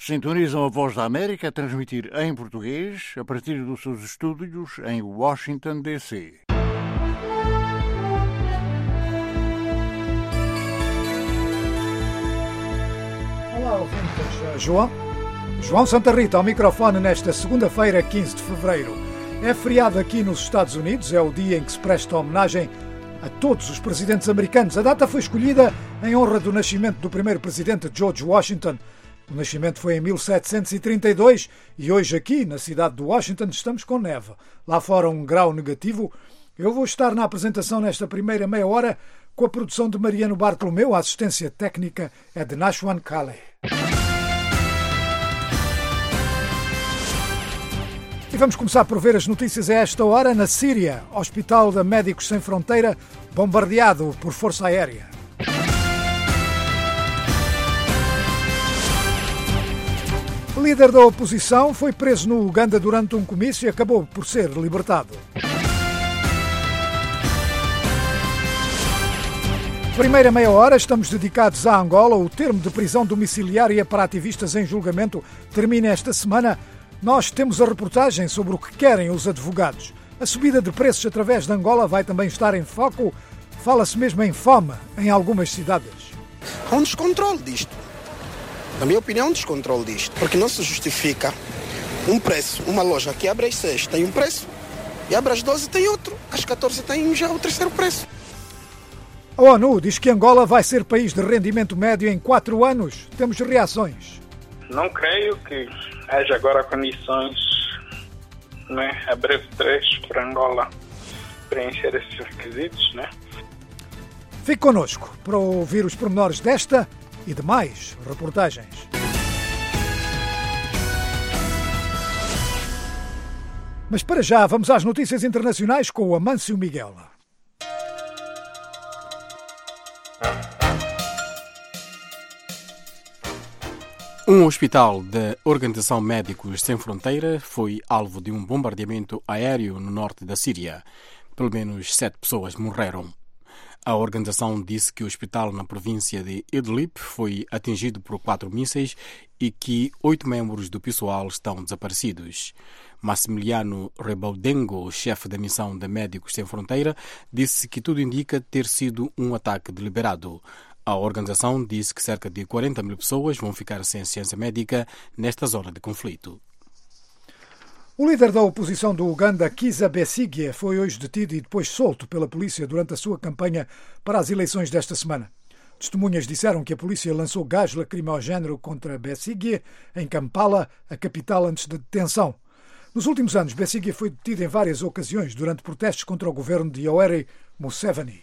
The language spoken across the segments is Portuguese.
Sintonizam a Voz da América a transmitir em português a partir dos seus estúdios em Washington, D.C. Olá, ouvintes. João Santa Rita ao microfone nesta segunda-feira, 15 de fevereiro. É feriado aqui nos Estados Unidos, é o dia em que se presta homenagem a todos os presidentes americanos. A data foi escolhida em honra do nascimento do primeiro presidente George Washington. O nascimento foi em 1732 e hoje aqui, na cidade de Washington, estamos com neve. Lá fora 1 grau negativo. Eu vou estar na apresentação nesta primeira meia hora com a produção de Mariano Bartolomeu. A assistência técnica é de Nashwan Kale. E vamos começar por ver as notícias a esta hora. Na Síria, Hospital de Médicos Sem Fronteira bombardeado por Força Aérea. O líder da oposição foi preso no Uganda durante um comício e acabou por ser libertado. Primeira meia hora, estamos dedicados a Angola. O termo de prisão domiciliária para ativistas em julgamento termina esta semana. Nós temos a reportagem sobre o que querem os advogados. A subida de preços através de Angola vai também estar em foco. Fala-se mesmo em fome em algumas cidades. Há um descontrole disto. Na minha opinião, um descontrole disto. Porque não se justifica um preço. Uma loja que abre às 6 tem um preço e abre às 12 tem outro. Às 14 tem já o terceiro preço. A ONU diz que Angola vai ser país de rendimento médio em 4 anos. Temos reações. Não creio que haja agora condições, a breve trecho para Angola preencher esses requisitos, Fique connosco para ouvir os pormenores desta e de mais reportagens. Mas para já vamos às notícias internacionais com o Amâncio Miguel. Um hospital da Organização Médicos Sem Fronteira foi alvo de um bombardeamento aéreo no norte da Síria. Pelo menos 7 pessoas morreram. A organização disse que o hospital na província de Idlib foi atingido por 4 mísseis e que 8 membros do pessoal estão desaparecidos. Massimiliano Rebaudengo, chefe da missão de Médicos Sem Fronteira, disse que tudo indica ter sido um ataque deliberado. A organização disse que cerca de 40 mil pessoas vão ficar sem ciência médica nesta zona de conflito. O líder da oposição do Uganda, Kizza Besigye, foi hoje detido e depois solto pela polícia durante a sua campanha para as eleições desta semana. Testemunhas disseram que a polícia lançou gás lacrimogéneo contra Besigye em Kampala, a capital, antes da detenção. Nos últimos anos, Besigye foi detido em várias ocasiões durante protestos contra o governo de Yoweri Museveni.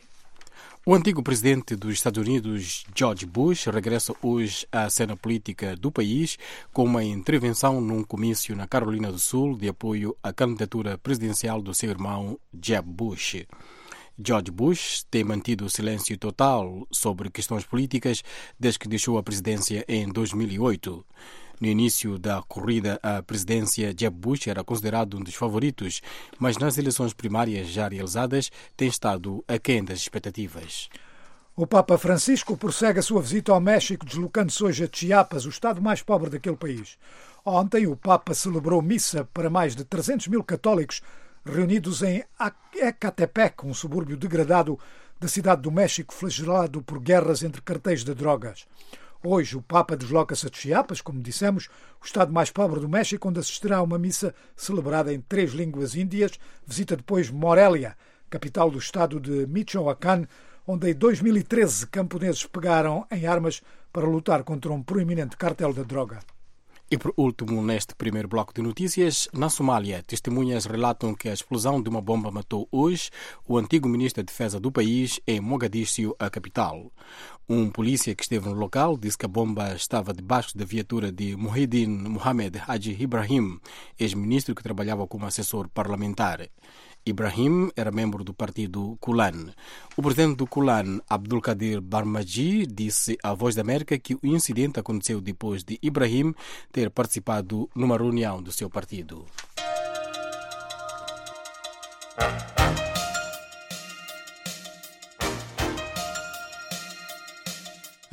O antigo presidente dos Estados Unidos, George Bush, regressa hoje à cena política do país com uma intervenção num comício na Carolina do Sul de apoio à candidatura presidencial do seu irmão, Jeb Bush. George Bush tem mantido silêncio total sobre questões políticas desde que deixou a presidência em 2008. No início da corrida à presidência, Jeb Bush era considerado um dos favoritos, mas nas eleições primárias já realizadas tem estado aquém das expectativas. O Papa Francisco prossegue a sua visita ao México, deslocando-se hoje a Chiapas, o estado mais pobre daquele país. Ontem, o Papa celebrou missa para mais de 300 mil católicos reunidos em Ecatepec, um subúrbio degradado da cidade do México, flagelado por guerras entre cartéis de drogas. Hoje o Papa desloca-se a Chiapas, como dissemos, o estado mais pobre do México, onde assistirá a uma missa celebrada em 3 línguas índias. Visita depois Morelia, capital do estado de Michoacán, onde em 2013 camponeses pegaram em armas para lutar contra um proeminente cartel da droga. E por último, neste primeiro bloco de notícias, na Somália, testemunhas relatam que a explosão de uma bomba matou hoje o antigo ministro da Defesa do país em Mogadíscio, a capital. Um polícia que esteve no local disse que a bomba estava debaixo da viatura de Muhyiddin Mohamed Haji Ibrahim, ex-ministro que trabalhava como assessor parlamentar. Ibrahim era membro do partido Kulan. O presidente do Kulan, Abdulkadir Barmaji, disse à Voz da América que o incidente aconteceu depois de Ibrahim ter participado numa reunião do seu partido.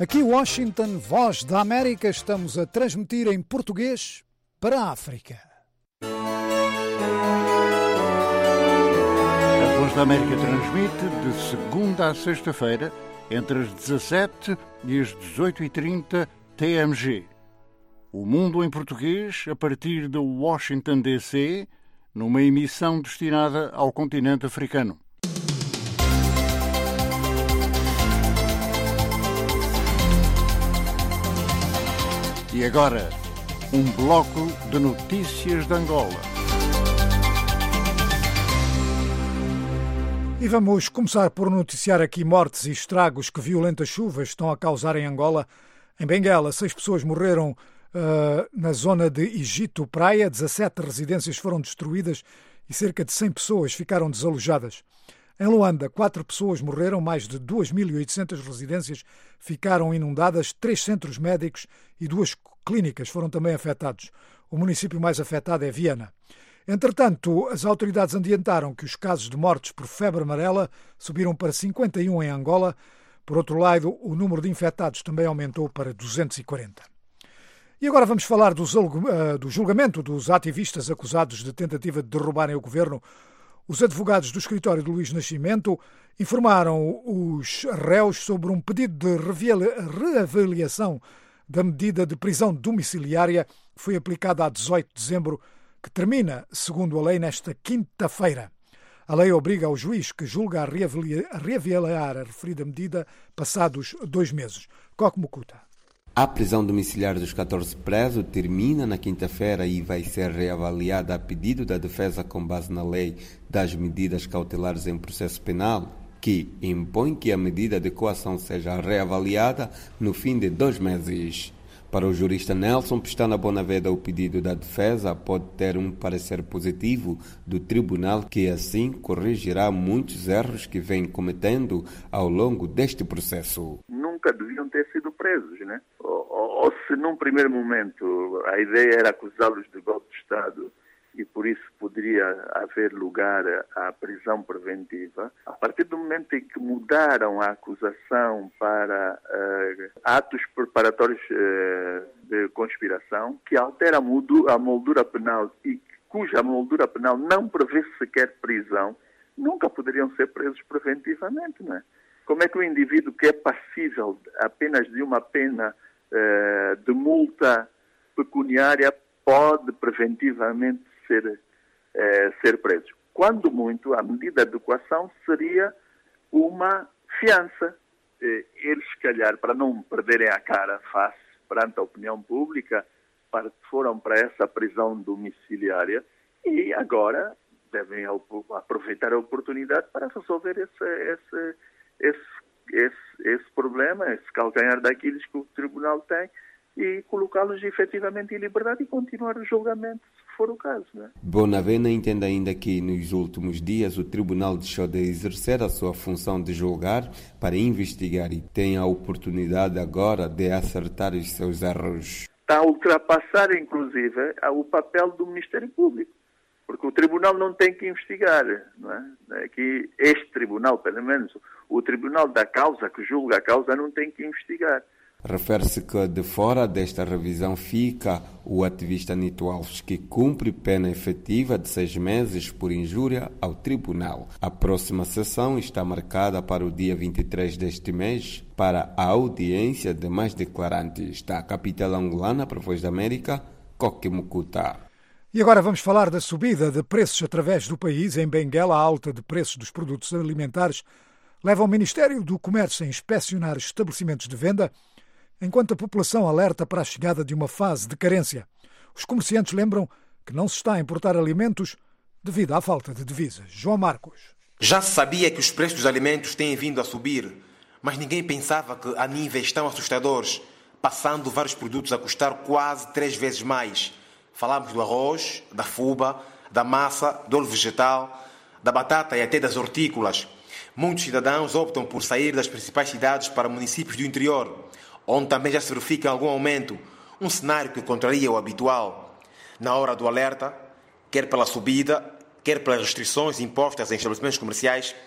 Aqui Washington, Voz da América, estamos a transmitir em português para a África. A Voz da América transmite de segunda a sexta-feira, entre as 17 e as 18h30 TMG. O Mundo em Português, a partir de Washington, D.C., numa emissão destinada ao continente africano. E agora, um bloco de notícias de Angola. E vamos começar por noticiar aqui mortes e estragos que violentas chuvas estão a causar em Angola. Em Benguela, 6 pessoas morreram na zona de Egito Praia, 17 residências foram destruídas e cerca de 100 pessoas ficaram desalojadas. Em Luanda, 4 pessoas morreram, mais de 2.800 residências ficaram inundadas, 3 centros médicos e 2 clínicas foram também afetados. O município mais afetado é Viana. Entretanto, as autoridades adiantaram que os casos de mortes por febre amarela subiram para 51 em Angola. Por outro lado, o número de infectados também aumentou para 240. E agora vamos falar do julgamento dos ativistas acusados de tentativa de derrubarem o governo. Os advogados do escritório de Luís Nascimento informaram os réus sobre um pedido de reavaliação da medida de prisão domiciliária que foi aplicada a 18 de dezembro, que termina, segundo a lei, nesta quinta-feira. A lei obriga o juiz que julga a reavaliar a referida medida passados 2 meses. Coque Mukuta. A prisão domiciliar dos 14 presos termina na quinta-feira e vai ser reavaliada a pedido da defesa com base na lei das medidas cautelares em processo penal, que impõe que a medida de coação seja reavaliada no fim de 2 meses. Para o jurista Nelson Pestana Bonaveda, o pedido da defesa pode ter um parecer positivo do tribunal que assim corrigirá muitos erros que vem cometendo ao longo deste processo. Nunca deviam ter sido presos, né? Ou se num primeiro momento a ideia era acusá-los de golpe de Estado e por isso poderia haver lugar à prisão preventiva, a partir do momento em que mudaram a acusação para atos preparatórios de conspiração, que altera a moldura penal e cuja moldura penal não prevê sequer prisão, nunca poderiam ser presos preventivamente, não é? Como é que o indivíduo que é passível apenas de uma pena de multa pecuniária pode preventivamente ser preso? Quando muito, a medida de coação seria uma fiança. Eles, se calhar, para não perderem a cara face perante a opinião pública, foram para essa prisão domiciliária e agora devem aproveitar a oportunidade para resolver esse problema, esse calcanhar daqueles que o tribunal tem e colocá-los efetivamente em liberdade e continuar o julgamento, se for o caso, né? Bonavena entende ainda que nos últimos dias o tribunal deixou de exercer a sua função de julgar para investigar e tem a oportunidade agora de acertar os seus erros. Está a ultrapassar, inclusive, o papel do Ministério Público, porque o tribunal não tem que investigar, não é? Que este tribunal, pelo menos o tribunal da causa, que julga a causa, não tem que investigar. Refere-se que de fora desta revisão fica o ativista Nito Alves, que cumpre pena efetiva de 6 meses por injúria ao tribunal. A próxima sessão está marcada para o dia 23 deste mês para a audiência de mais declarantes. Da capital angolana, para a Voz da América, Coque Mukuta. E agora vamos falar da subida de preços através do país. Em Benguela, a alta de preços dos produtos alimentares leva o Ministério do Comércio a inspecionar estabelecimentos de venda, enquanto a população alerta para a chegada de uma fase de carência. Os comerciantes lembram que não se está a importar alimentos devido à falta de divisas. João Marcos. Já se sabia que os preços dos alimentos têm vindo a subir, mas ninguém pensava que a níveis tão assustadores, passando vários produtos a custar quase 3 vezes mais. Falamos do arroz, da fuba, da massa, do óleo vegetal, da batata e até das hortícolas. Muitos cidadãos optam por sair das principais cidades para municípios do interior, onde também já se verifica algum aumento, um cenário que contraria o habitual. Na hora do alerta, quer pela subida, quer pelas restrições impostas em estabelecimentos comerciais,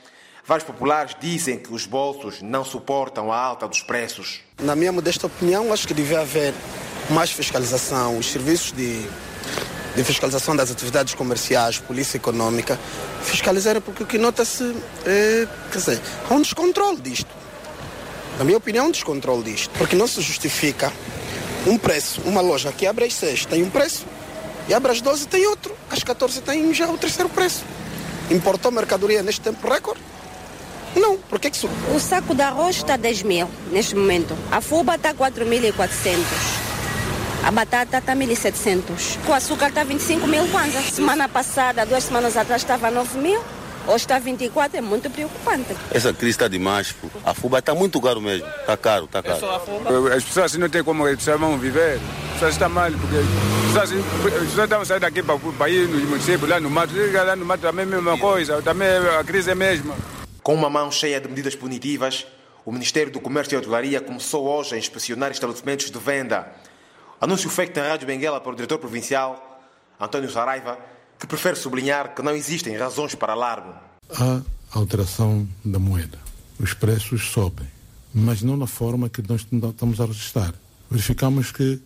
Vários populares dizem que os bolsos não suportam a alta dos preços. Na minha modesta opinião, acho que devia haver mais fiscalização. Os serviços de fiscalização das atividades comerciais, polícia econômica, fiscalizarem, porque o que nota-se há um descontrole disto. Na minha opinião, um descontrole disto. Porque não se justifica um preço. Uma loja que abre às 6 tem um preço, e abre às 12 tem outro, às 14 tem já o terceiro preço. Importou mercadoria neste tempo recorde? Não, por que isso? O saco de arroz está 10 mil neste momento. A fuba está 4.400. A batata está 1.700. O açúcar está 25 mil kwanza. Semana passada, 2 semanas atrás, estava 9 mil. Hoje está 24, é muito preocupante. Essa crise está demais. A fuba está muito caro mesmo. Está caro, está caro. As pessoas não têm como as pessoas vão viver. As pessoas estão mal, porque as pessoas estão saindo daqui para ir no município, lá no mato. Lá no mato também é a mesma coisa, também a crise é a mesma. Com uma mão cheia de medidas punitivas, o Ministério do Comércio e Hotelaria começou hoje a inspecionar estabelecimentos de venda. Anúncio feito na Rádio Benguela para o diretor provincial, António Saraiva, que prefere sublinhar que não existem razões para alarme. Há alteração da moeda. Os preços sobem, mas não na forma que nós estamos a registrar. Verificamos que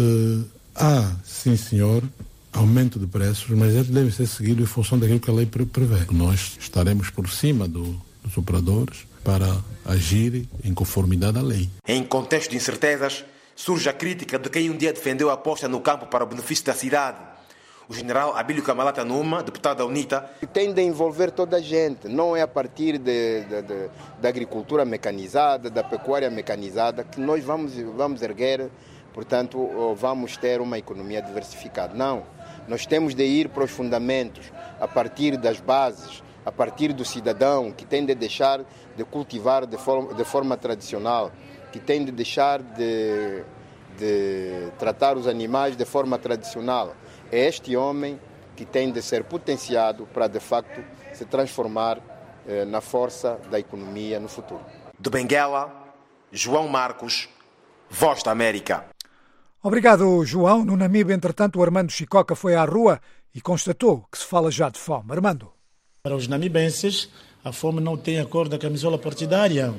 há, sim senhor, aumento de preços, mas eles devem ser seguidos em função daquilo que a lei prevê. Nós estaremos por cima dos operadores para agir em conformidade à lei. Em contexto de incertezas, surge a crítica de quem um dia defendeu a aposta no campo para o benefício da cidade. O general Abílio Camalata Numa, deputado da UNITA, tem de envolver toda a gente, não é a partir da agricultura mecanizada, da pecuária mecanizada, que nós vamos erguer, portanto, vamos ter uma economia diversificada. Não, nós temos de ir para os fundamentos, a partir das bases, a partir do cidadão, que tem de deixar de cultivar de forma tradicional, que tem de deixar de tratar os animais de forma tradicional. É este homem que tem de ser potenciado para, de facto, se transformar na força da economia no futuro. De Benguela, João Marcos, Voz da América. Obrigado, João. No Namíbia, entretanto, o Armando Chicoca foi à rua e constatou que se fala já de fome. Armando. Para os namibenses, a fome não tem a cor da camisola partidária.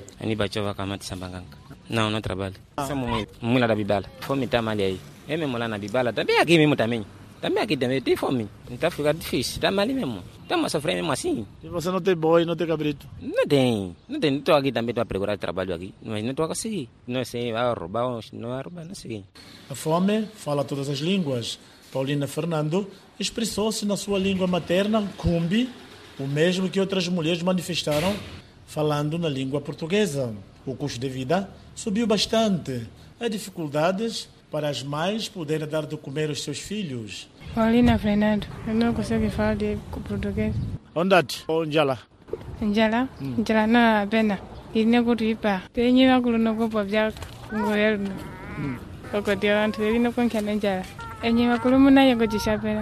Não trabalho. Mula da Bibala. Fome está mal aí. É mesmo lá na Bibala, também aqui mesmo também. Também aqui também tem fome. Então fica difícil, está mal mesmo. Estamos a sofrer mesmo assim. E você não tem boi, não tem cabrito? Não tem. Estou aqui também, estou a procurar trabalho aqui. Mas não estou a conseguir. Não sei, vai roubar, não vai roubar, não sei. A fome fala todas as línguas. Paulina Fernando expressou-se na sua língua materna, Cumbi, o mesmo que outras mulheres manifestaram, falando na língua portuguesa. O custo de vida subiu bastante. Há dificuldades para as mães poderem dar de comer aos seus filhos. Paulina Fernando, eu não consigo falar de português. Onde ou Njala? Njala? Njala não apenas. E nem curtipa. Tenho uma coluna com o papel com o governo. O que eu ando ele não conquista Njala. E uma coluna não é o que eu chapela.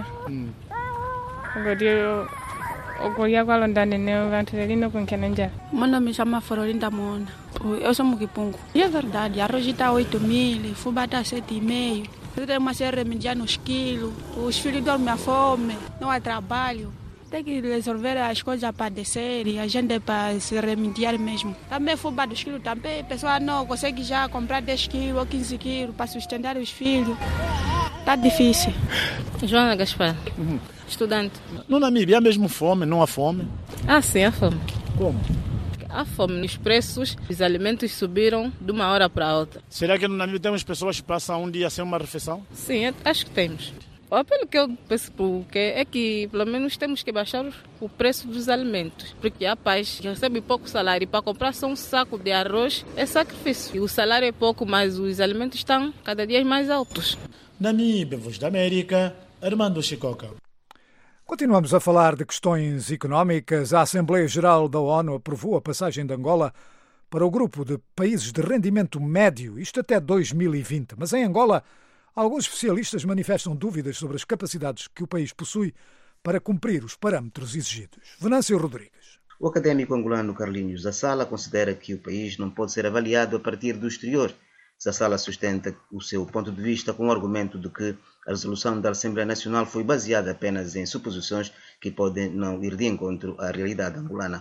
O que eu queria falar não ele não conquista Njala. Meu nome chama Florinda Mona. Eu sou Mukipungo. E é verdade, arroz está 8 mil, fubá está 7,5. Tem uma série remediar nos quilos, os filhos dormem à fome, não há trabalho. Tem que resolver as coisas para descer e a gente para se remediar mesmo. Também fubá dos quilos, também a pessoa não consegue já comprar 10 quilos ou 15 quilos para sustentar os filhos. Está difícil. Joana Gaspar, estudante. No Namíbia há mesmo fome, não há fome? Ah, sim, há fome. Como? Há fome. Os preços dos alimentos subiram de uma hora para a outra. Será que no Namíbia temos pessoas que passam um dia sem uma refeição? Sim, acho que temos. Pelo que eu penso é que pelo menos temos que baixar o preço dos alimentos. Porque há pais que recebem pouco salário e para comprar só um saco de arroz é sacrifício. E o salário é pouco, mas os alimentos estão cada dia mais altos. Namíbia, Voz da América, Armando Chicoca. Continuamos a falar de questões económicas. A Assembleia Geral da ONU aprovou a passagem de Angola para o grupo de países de rendimento médio, isto até 2020. Mas em Angola, alguns especialistas manifestam dúvidas sobre as capacidades que o país possui para cumprir os parâmetros exigidos. Venâncio Rodrigues. O académico angolano Carlinhos Zassala considera que o país não pode ser avaliado a partir do exterior. Zassala sustenta o seu ponto de vista com o argumento de que a resolução da Assembleia Nacional foi baseada apenas em suposições que podem não ir de encontro à realidade angolana.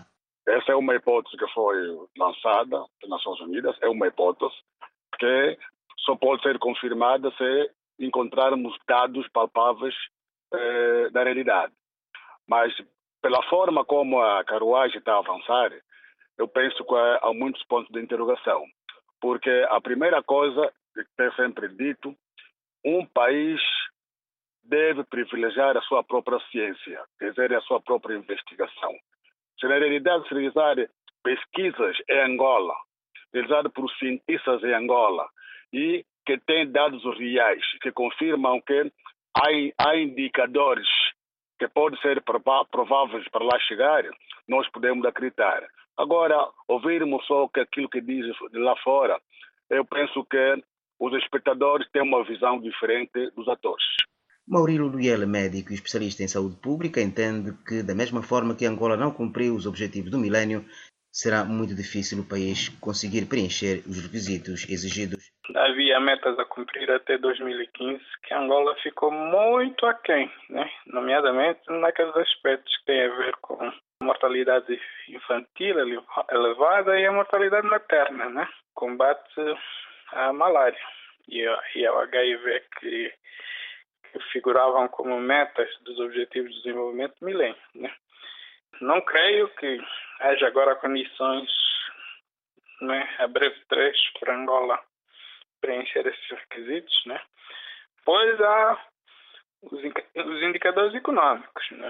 Essa é uma hipótese que foi lançada pelas Nações Unidas, é uma hipótese que só pode ser confirmada se encontrarmos dados palpáveis da realidade. Mas, pela forma como a carruagem está a avançar, eu penso que há muitos pontos de interrogação. Porque a primeira coisa que é sempre dito, um país deve privilegiar a sua própria ciência, quer dizer, a sua própria investigação. Se na realidade se realizar pesquisas em Angola, realizadas por cientistas em Angola, e que têm dados reais, que confirmam que há indicadores que podem ser prováveis para lá chegar, nós podemos acreditar. Agora, ouvirmos só aquilo que diz de lá fora, eu penso que os espectadores têm uma visão diferente dos atores. Maurílio Luyela, médico e especialista em saúde pública, entende que, da mesma forma que Angola não cumpriu os objetivos do milénio, será muito difícil o país conseguir preencher os requisitos exigidos. Havia metas a cumprir até 2015, que Angola ficou muito aquém, né? Nomeadamente naqueles aspectos que têm a ver com a mortalidade infantil elevada e a mortalidade materna, né? Combate à malária e ao HIV, que figuravam como metas dos Objetivos de Desenvolvimento do Milênio, né? Não creio que haja agora condições, né, a breve trecho para Angola preencher esses requisitos, né? Pois há os indicadores econômicos, né,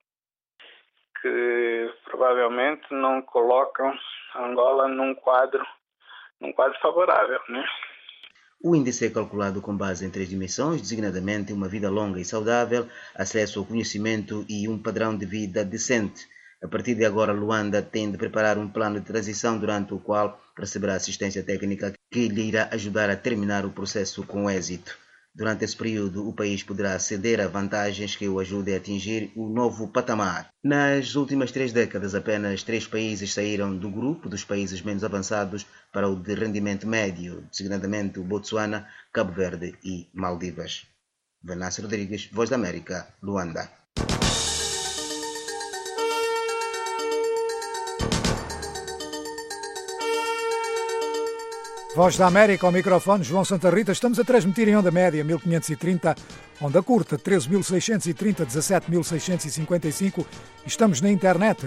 que provavelmente não colocam Angola num quadro favorável, né? O índice é calculado com base em 3 dimensões, designadamente uma vida longa e saudável, acesso ao conhecimento e um padrão de vida decente. A partir de agora, Luanda tem de preparar um plano de transição durante o qual receberá assistência técnica que lhe irá ajudar a terminar o processo com êxito. Durante esse período, o país poderá aceder a vantagens que o ajudem a atingir o novo patamar. Nas últimas 3 décadas, apenas 3 países saíram do grupo dos países menos avançados para o de rendimento médio, designadamente o Botsuana, Cabo Verde e Maldivas. Venâncio Rodrigues, Voz da América, Luanda. Voz da América, ao microfone, João Santa Rita. Estamos a transmitir em onda média 1530, onda curta 13.630, 17.655. Estamos na internet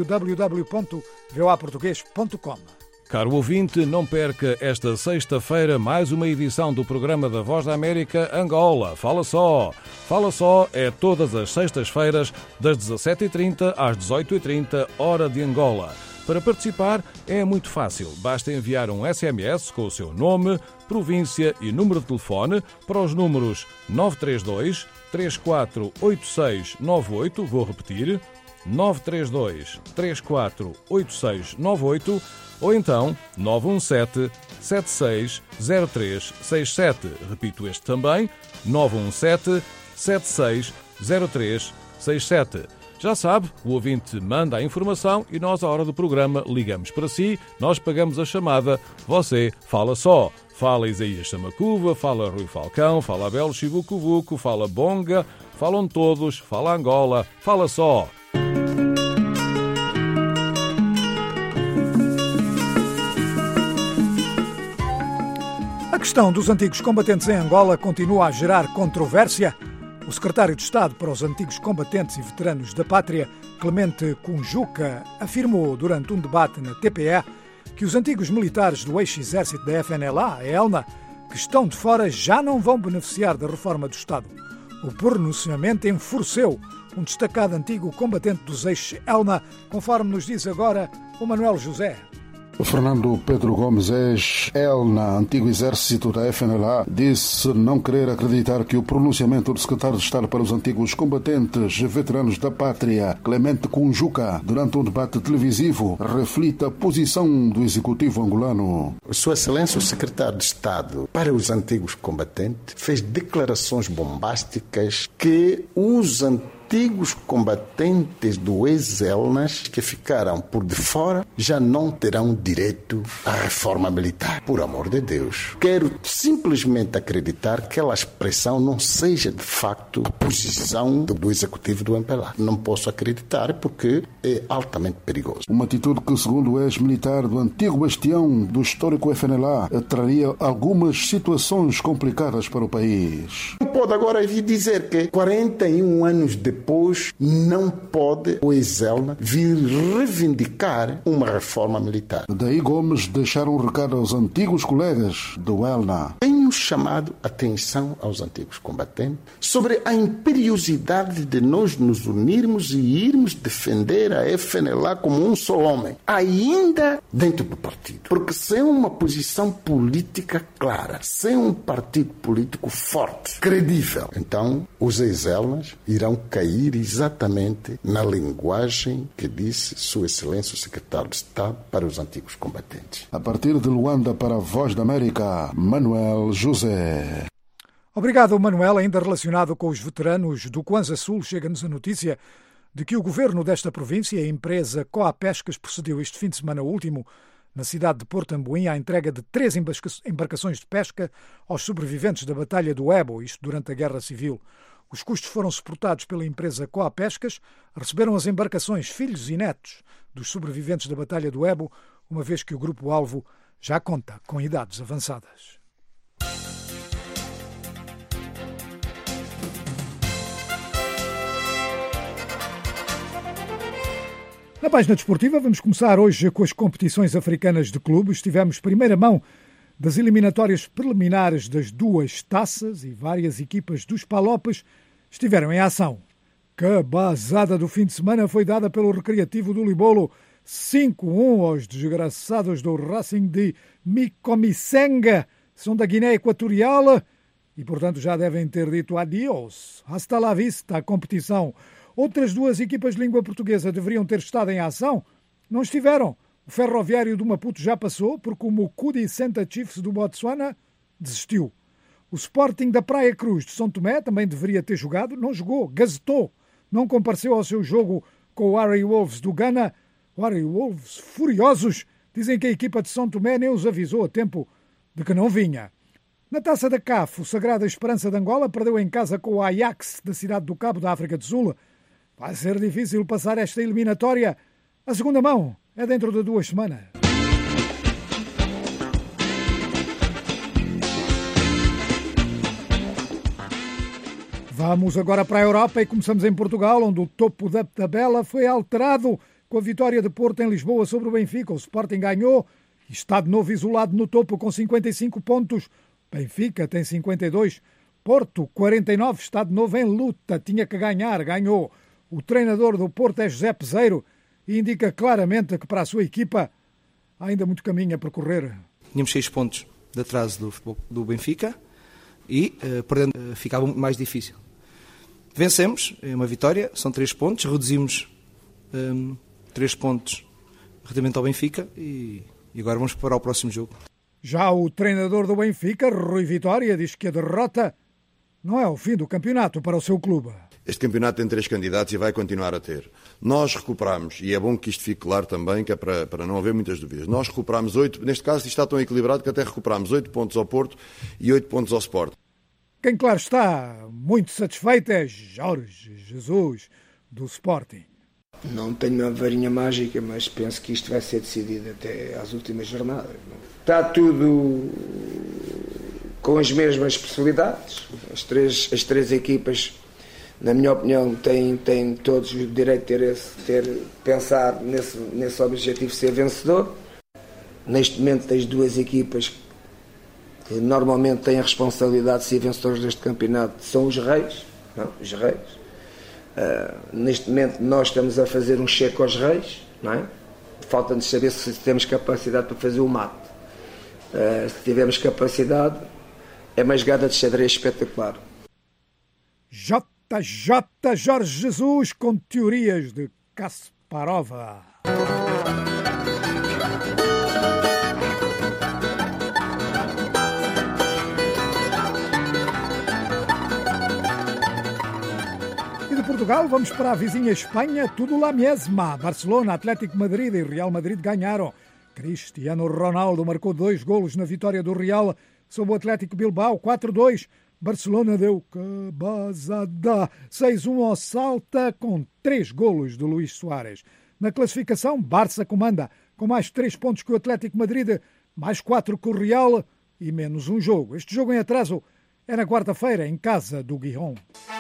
www.voaportugues.com. Caro ouvinte, não perca esta sexta-feira mais uma edição do programa da Voz da América Angola. Fala só! Fala só é todas as sextas-feiras, das 17h30 às 18h30, hora de Angola. Para participar é muito fácil. Basta enviar um SMS com o seu nome, província e número de telefone para os números 932 348698, vou repetir, 932 348698, ou então 917 760367. Repito este também, 917 760367. Já sabe, o ouvinte manda a informação e nós, à hora do programa, ligamos para si, nós pagamos a chamada, você fala só. Fala Isaías Samacuva, fala Rui Falcão, fala Abel Chivucovuco, fala Bonga, falam todos, fala Angola, fala só. A questão dos antigos combatentes em Angola continua a gerar controvérsia. O secretário de Estado para os Antigos Combatentes e Veteranos da Pátria, Clemente Cunjuca, afirmou durante um debate na TPE que os antigos militares do ex-exército da FNLA, a ELNA, que estão de fora, já não vão beneficiar da reforma do Estado. O pronunciamento enfureceu um destacado antigo combatente dos ex-ELNA, conforme nos diz agora o Manuel José. Fernando Pedro Gomes, ex-ELNA, antigo exército da FNLA, disse não querer acreditar que o pronunciamento do secretário de Estado para os Antigos Combatentes Veteranos da Pátria, Clemente Cunjuca, durante um debate televisivo, reflita a posição do executivo angolano. Sua Excelência, o secretário de Estado para os Antigos Combatentes, fez declarações bombásticas que os antigos antigos combatentes do ex-ELNAS que ficaram por de fora já não terão direito à reforma militar. Por amor de Deus. Quero simplesmente acreditar que aquela expressão não seja de facto a posição do executivo do MPLA. Não posso acreditar porque é altamente perigoso. Uma atitude que, segundo o ex-militar do antigo bastião do histórico FNLA, traria algumas situações complicadas para o país. Não pode agora vir dizer que 41 anos depois não pode o ex-ELNA vir reivindicar uma reforma militar. Daí Gomes deixar um recado aos antigos colegas do ELNA. Tenho chamado atenção aos antigos combatentes sobre a imperiosidade de nós nos unirmos e irmos defender a FNLA como um só homem, ainda dentro do partido. Porque sem uma posição política clara, sem um partido político forte, credível, então os ex-ELNAs irão cair exatamente na linguagem que disse Sua Excelência o Secretário de Estado para os antigos combatentes. A partir de Luanda para a Voz da América, Manuel José. Obrigado, Manuel. Ainda relacionado com os veteranos do Kwanza Sul, chega-nos a notícia de que o governo desta província, a empresa Coa Pescas, procedeu este fim de semana último, na cidade de Porto Amboim, à entrega de 3 embarcações de pesca aos sobreviventes da Batalha do Ebo, isto durante a Guerra Civil. Os custos foram suportados pela empresa Coa Pescas, receberam as embarcações filhos e netos dos sobreviventes da Batalha do Ebo, uma vez que o grupo-alvo já conta com idades avançadas. Na página desportiva, vamos começar hoje com as competições africanas de clubes. Tivemos primeira mão das eliminatórias preliminares das 2 taças e várias equipas dos Palopes estiveram em ação. Que bazada do fim de semana foi dada pelo Recreativo do Libolo, 5-1 aos desgraçados do Racing de Mikomisenga, são da Guiné Equatorial e, portanto, já devem ter dito adiós. Hasta la vista, a competição. Outras 2 equipas de língua portuguesa deveriam ter estado em ação, não estiveram. O Ferroviário do Maputo já passou, porque o Mukudi Santa Chiefs do Botsuana desistiu. O Sporting da Praia Cruz de São Tomé também deveria ter jogado, não jogou, gazetou, não compareceu ao seu jogo com o Warri Wolves do Ghana. Warri Wolves, furiosos, dizem que a equipa de São Tomé nem os avisou a tempo de que não vinha. Na Taça da CAF, o Sagrada Esperança de Angola perdeu em casa com o Ajax da cidade do Cabo da África do Sul. Vai ser difícil passar esta eliminatória. A segunda mão é dentro de 2 semanas. Vamos agora para a Europa e começamos em Portugal, onde o topo da tabela foi alterado com a vitória de Porto em Lisboa sobre o Benfica. O Sporting ganhou e está de novo isolado no topo com 55 pontos. Benfica tem 52. Porto, 49, está de novo em luta. Tinha que ganhar, ganhou. O treinador do Porto é José Peseiro e indica claramente que para a sua equipa há ainda muito caminho a percorrer. Tínhamos 6 pontos de atraso do Benfica e perdendo ficava mais difícil. Vencemos, é uma vitória, são 3 pontos, reduzimos 3 pontos relativamente ao Benfica e agora vamos para o próximo jogo. Já o treinador do Benfica, Rui Vitória, diz que a derrota não é o fim do campeonato para o seu clube. Este campeonato tem 3 candidatos e vai continuar a ter. Nós recuperamos, e é bom que isto fique claro também, que é para não haver muitas dúvidas. Nós recuperamos 8, neste caso isto está tão equilibrado que até recuperamos 8 pontos ao Porto e 8 pontos ao Sport. Quem, claro está, muito satisfeito é Jorge Jesus, do Sporting. Não tenho uma varinha mágica, mas penso que isto vai ser decidido até às últimas jornadas. Está tudo com as mesmas possibilidades. As três equipas, na minha opinião, têm todos o direito de pensar nesse objetivo de ser vencedor. Neste momento, tens 2 equipas que normalmente têm a responsabilidade de ser vencedores deste campeonato, são os Reis. Não, os Reis. Neste momento, nós estamos a fazer um cheque aos Reis, não é? Falta-nos saber se temos capacidade para fazer o mate. Se tivermos capacidade, é uma jogada de xadrez espetacular. JJ Jorge Jesus com teorias de Kasparova. Portugal, vamos para a vizinha Espanha, tudo lá mesma. Barcelona, Atlético Madrid e Real Madrid ganharam. Cristiano Ronaldo marcou 2 golos na vitória do Real sobre o Atlético Bilbao, 4-2. Barcelona deu cabazada, 6-1 ao Salta, com 3 golos de Luís Soares. Na classificação, Barça comanda com mais 3 pontos que o Atlético Madrid, mais 4 que o Real e menos um jogo. Este jogo em atraso é na quarta-feira, em casa do Gijón.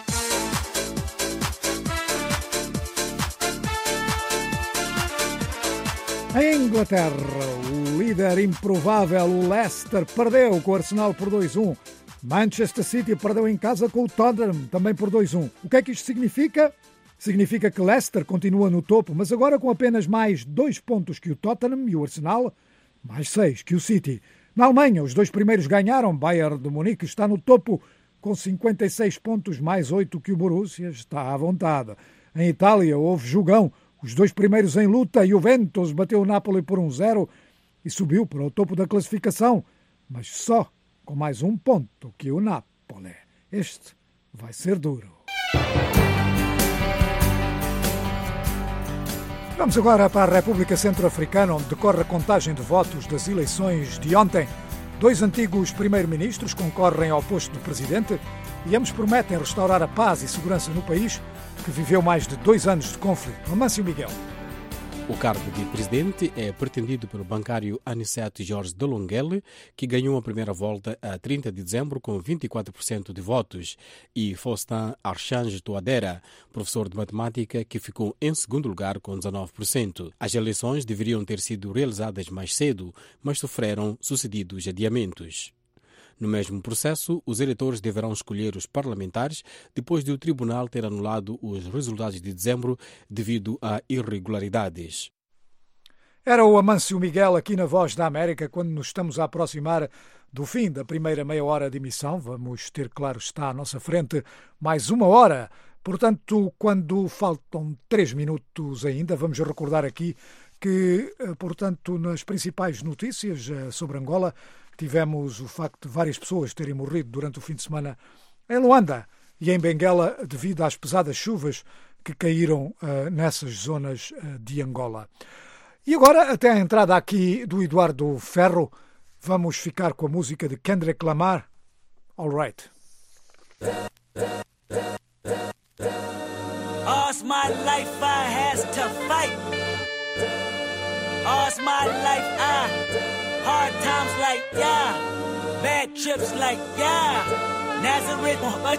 Em Inglaterra, o líder improvável, o Leicester, perdeu com o Arsenal por 2-1. Manchester City perdeu em casa com o Tottenham, também por 2-1. O que é que isto significa? Significa que Leicester continua no topo, mas agora com apenas mais 2 pontos que o Tottenham e o Arsenal, mais 6 que o City. Na Alemanha, os 2 primeiros ganharam. Bayern de Munique está no topo com 56 pontos, mais 8 que o Borussia, está à vontade. Em Itália, houve jogão. Os 2 primeiros em luta, Juventus bateu o Napoli por 1-0 e subiu para o topo da classificação, mas só com mais 1 ponto que o Napoli. Este vai ser duro. Vamos agora para a República Centro-Africana, onde decorre a contagem de votos das eleições de ontem. 2 antigos primeiros-ministros concorrem ao posto de presidente e ambos prometem restaurar a paz e segurança no país, que viveu mais de 2 anos de conflito. Amâncio Miguel. O cargo de presidente é pretendido pelo bancário Anicet Jorge Delonguele, que ganhou a primeira volta a 30 de dezembro com 24% de votos, e Faustin Archange Touadera, professor de matemática, que ficou em segundo lugar com 19%. As eleições deveriam ter sido realizadas mais cedo, mas sofreram sucedidos adiamentos. No mesmo processo, os eleitores deverão escolher os parlamentares depois de o tribunal ter anulado os resultados de dezembro devido a irregularidades. Era o Amâncio Miguel aqui na Voz da América, quando nos estamos a aproximar do fim da primeira meia hora de emissão. Vamos ter, claro está, à nossa frente mais 1 hora. Portanto, quando faltam 3 minutos ainda, vamos recordar aqui que, portanto, nas principais notícias sobre Angola, tivemos o facto de várias pessoas terem morrido durante o fim de semana em Luanda e em Benguela devido às pesadas chuvas que caíram nessas zonas de Angola. E agora, até a entrada aqui do Eduardo Ferro, vamos ficar com a música de Kendrick Lamar, All Right. All's my life I has to fight. All's my life hard times like, yeah. Bad trips like, yeah. Nazareth,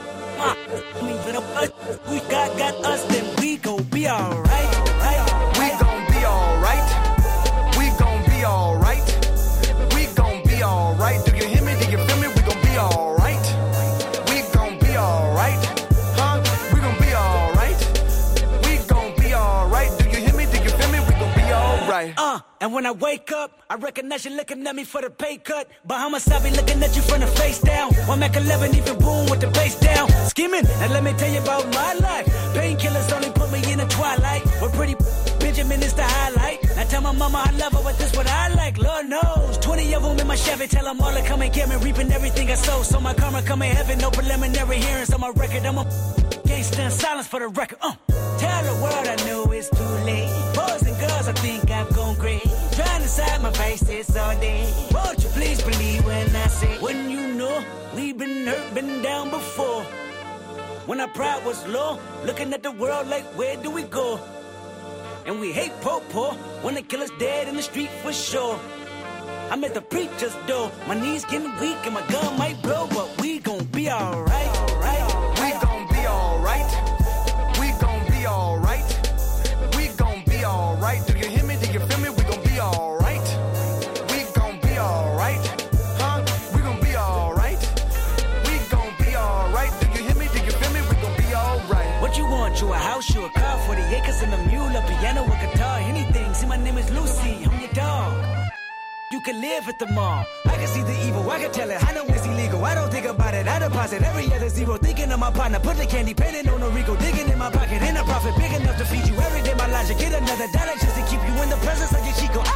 we got us, then we gon' be alright. We gon' be alright. We gon' be alright. We gon' be alright. Do you hear me? Do you feel me? We gon' be alright. We gon' be alright. Huh? We gon' be alright. We gon' be alright. Do you hear me? Do you feel me? We gon' be alright. And when I wake up, I recognize you looking at me for the pay cut. Bahamas, I be looking at you from the face down. One Mac 11, even boom with the bass down. Skimming, and let me tell you about my life. Painkillers only put me in the twilight. We're pretty Benjamin is the highlight. I tell my mama I love her, but this what I like. Lord knows, 20 of them in my Chevy. Tell them all to come and get me, reaping everything I sow. So my karma come in heaven, no preliminary hearings on my record. I'm a gangster in silence for the record. Tell the world I knew it's too late. Boys and girls, I think I've gone crazy. Trying to side my face this all day. Won't you please believe when I say, when you know we've been hurt, been down before. When our pride was low, looking at the world like, where do we go? And we hate po-po when they kill us dead in the street for sure. I'm at the preacher's door, my knees getting weak and my gun might blow, but we gon' be alright. We gon' be alright. We gon' be alright. We gon' be alright. Do you hear me? Do you feel me? We gon' be alright. We gon' be alright. Huh? We gon' be alright. We gon' be alright. Do you hear me? Do you feel me? We gon' be alright. What you want? You a house, you a car, 40 acres and a mule, a piano, a guitar, anything. See, my name is Lucy, I'm your dog. You can live at the mall. I can see the evil, I can tell it. I know it's illegal. I don't think about it. I deposit every other zero. Thinking of my partner, put the candy painting on a Rico. Digging in my pocket, in a profit big enough to feed you every day. My logic, get another dollar just to keep you in the presence of your Chico.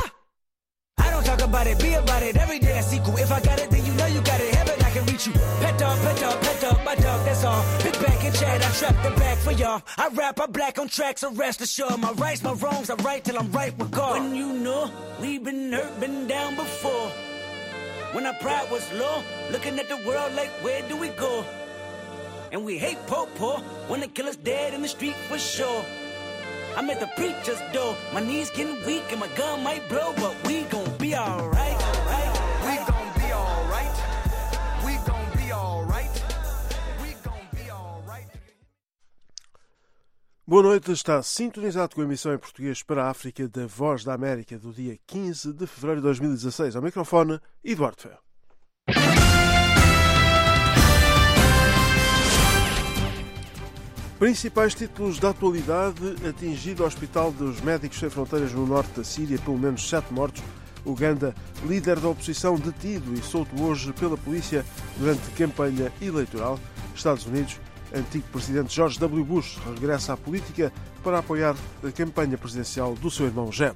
I don't talk about it, be about it. Every day I see cool. If I got it, then you know you got it. Heaven, I can reach you. Pet dog, my dog, that's all. Pick back and chat, I trap the back for y'all. I rap, I black on tracks, so rest assured. My rights, my wrongs, I right till I'm right with God. When you know, we been hurt, been down before. When our pride was low, looking at the world like, where do we go? And we hate po-po, when the killer's dead in the street for sure. I'm at the preacher's door, my knees getting weak and my gun might blow, but we gon' be alright. We gon' be alright. We gon' be alright. We gon' be alright. Boa noite, está sintonizado com a emissão em português para a África da Voz da América do dia 15 de fevereiro de 2016. Ao microfone, Eduardo Ferro. Principais títulos da atualidade: atingido o Hospital dos Médicos Sem Fronteiras no norte da Síria, pelo menos 7 mortos. Uganda, líder da oposição detido e solto hoje pela polícia durante campanha eleitoral. Estados Unidos, antigo presidente George W. Bush regressa à política para apoiar a campanha presidencial do seu irmão Jeb.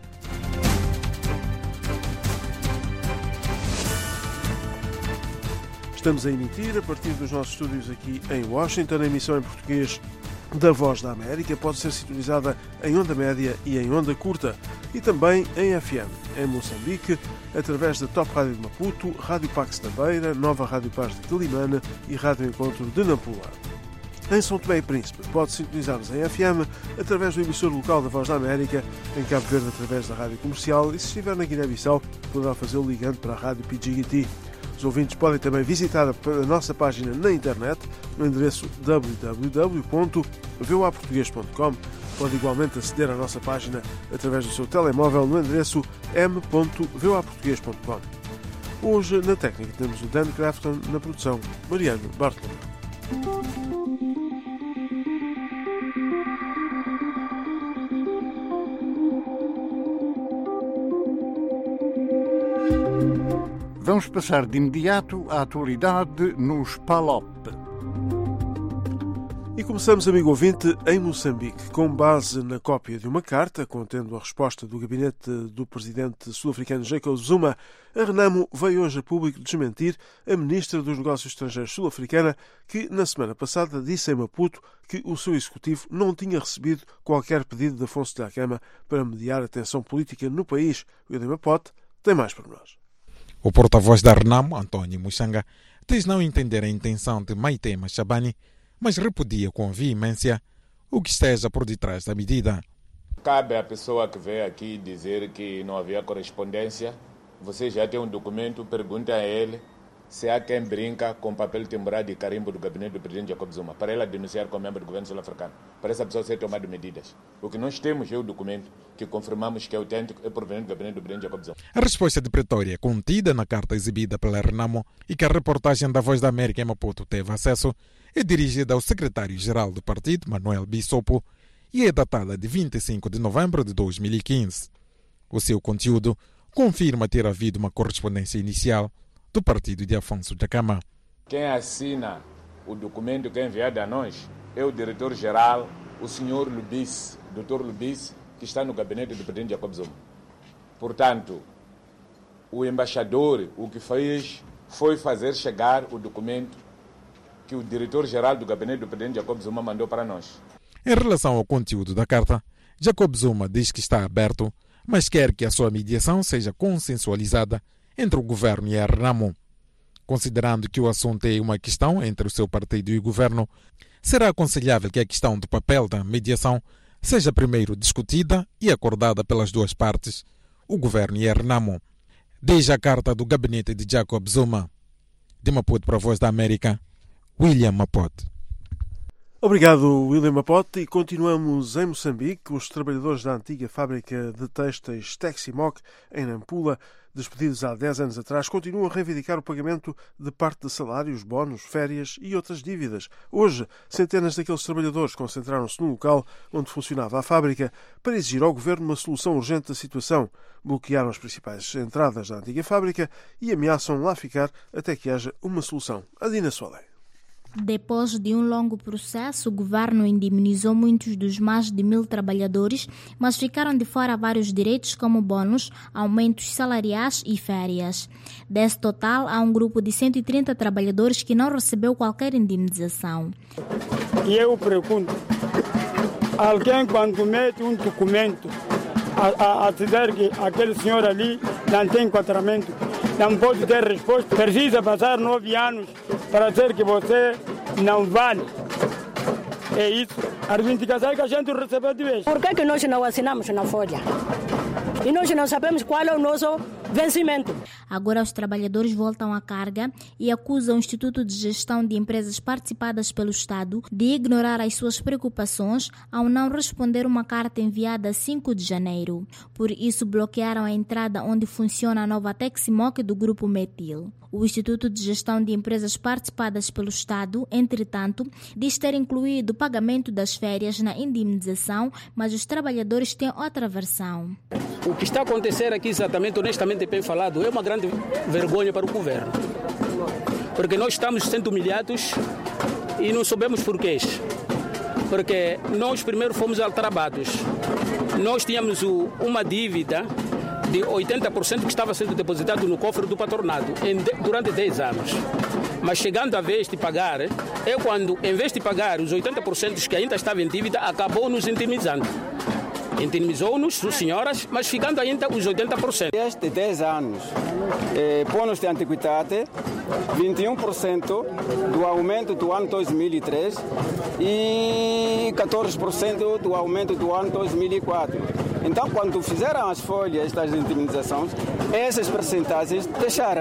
Estamos a emitir a partir dos nossos estúdios aqui em Washington. A emissão em português da Voz da América pode ser sintonizada em onda média e em onda curta e também em FM, em Moçambique, através da Top Rádio de Maputo, Rádio Pax da Beira, Nova Rádio Paz de Quelimane e Rádio Encontro de Nampula. Em São Tomé e Príncipe pode sintonizar-nos em FM através do emissor local da Voz da América, em Cabo Verde através da Rádio Comercial e se estiver na Guiné-Bissau poderá fazê-lo ligando para a Rádio PGT. Os ouvintes podem também visitar a nossa página na internet, no endereço www.voaportugues.com. Pode igualmente aceder à nossa página através do seu telemóvel no endereço m.voaportugues.com. Hoje, na técnica, temos o Dan Crafton, na produção, Mariano Bartolomeu. Vamos passar de imediato à atualidade nos PALOP. E começamos, amigo ouvinte, em Moçambique. Com base na cópia de uma carta contendo a resposta do gabinete do presidente sul-africano Jacob Zuma, a Renamo veio hoje a público desmentir a ministra dos Negócios Estrangeiros sul-africana que, na semana passada, disse em Maputo que o seu executivo não tinha recebido qualquer pedido de Afonso Dhlakama para mediar a tensão política no país. William Apote tem mais para nós. O porta-voz da Renamo, António Muxanga, diz não entender a intenção de Maitema Shabani, mas repudia com veemência o que esteja por detrás da medida. Cabe à pessoa que veio aqui dizer que não havia correspondência. Você já tem um documento, pergunta a ele se há quem brinca com papel timbrado e carimbo do gabinete do presidente Jacob Zuma, para ela denunciar como membro do governo sul-africano, para essa pessoa ser tomada medidas. O que nós temos é o documento que confirmamos que é autêntico e proveniente do gabinete do presidente Jacob Zuma. A resposta de Pretória, contida na carta exibida pela Renamo e que a reportagem da Voz da América em Maputo teve acesso, é dirigida ao secretário-geral do partido, Manuel Bissopo, e é datada de 25 de novembro de 2015. O seu conteúdo confirma ter havido uma correspondência inicial do partido de Afonso Dhlakama. Quem assina o documento que é enviado a nós é o diretor-geral, o senhor Lubis, Dr. Lubis, que está no gabinete do presidente Jacob Zuma. Portanto, o embaixador o que fez foi fazer chegar o documento que o diretor-geral do gabinete do presidente Jacob Zuma mandou para nós. Em relação ao conteúdo da carta, Jacob Zuma diz que está aberto, mas quer que a sua mediação seja consensualizada entre o governo e a Renamo. Considerando que o assunto é uma questão entre o seu partido e o governo, será aconselhável que a questão do papel da mediação seja primeiro discutida e acordada pelas duas partes, o governo e a Renamo. Diz a carta do gabinete de Jacob Zuma. De Maputo para a Voz da América, William Apote. Obrigado, William Apote. E continuamos em Moçambique. Os trabalhadores da antiga fábrica de têxteis Teximoc, em Nampula, despedidos há 10 anos atrás, continuam a reivindicar o pagamento de parte de salários, bónus, férias e outras dívidas. Hoje, centenas daqueles trabalhadores concentraram-se no local onde funcionava a fábrica para exigir ao governo uma solução urgente da situação. Bloquearam as principais entradas da antiga fábrica e ameaçam lá ficar até que haja uma solução. Adina Soleil. Depois de um longo processo, o governo indemnizou muitos dos mais de 1.000 trabalhadores, mas ficaram de fora vários direitos como bônus, aumentos salariais e férias. Desse total, há um grupo de 130 trabalhadores que não recebeu qualquer indemnização. E eu pergunto, alguém quando mete um documento a dizer que aquele senhor ali não tem enquadramento, não pode ter resposta, precisa passar 9 anos para dizer que você não vale. É isso. A reivindicação que a gente recebeu de vez. Por que nós não assinamos na folha? E nós não sabemos qual é o nosso vencimento. Agora os trabalhadores voltam à carga e acusam o Instituto de Gestão de Empresas Participadas pelo Estado de ignorar as suas preocupações ao não responder uma carta enviada 5 de janeiro. Por isso bloquearam a entrada onde funciona a nova Teximoc do Grupo Metil. O Instituto de Gestão de Empresas Participadas pelo Estado, entretanto, diz ter incluído o pagamento das férias na indemnização, mas os trabalhadores têm outra versão. O que está a acontecer aqui, exatamente, honestamente bem falado, é uma grande vergonha para o governo. Porque nós estamos sendo humilhados e não sabemos porquês. Porque nós primeiro fomos aldrabados. Nós tínhamos uma dívida de 80% que estava sendo depositado no cofre do patronato durante 10 anos. Mas chegando a vez de pagar, é quando, em vez de pagar os 80% que ainda estavam em dívida, acabou nos indemnizando. Indemnizou-nos, as senhoras, mas ficando ainda os 80%. Desde 10 anos, bônus de antiguidade, 21% do aumento do ano 2003 e 14% do aumento do ano 2004. Então, quando fizeram as folhas das indemnizações, essas percentagens deixaram.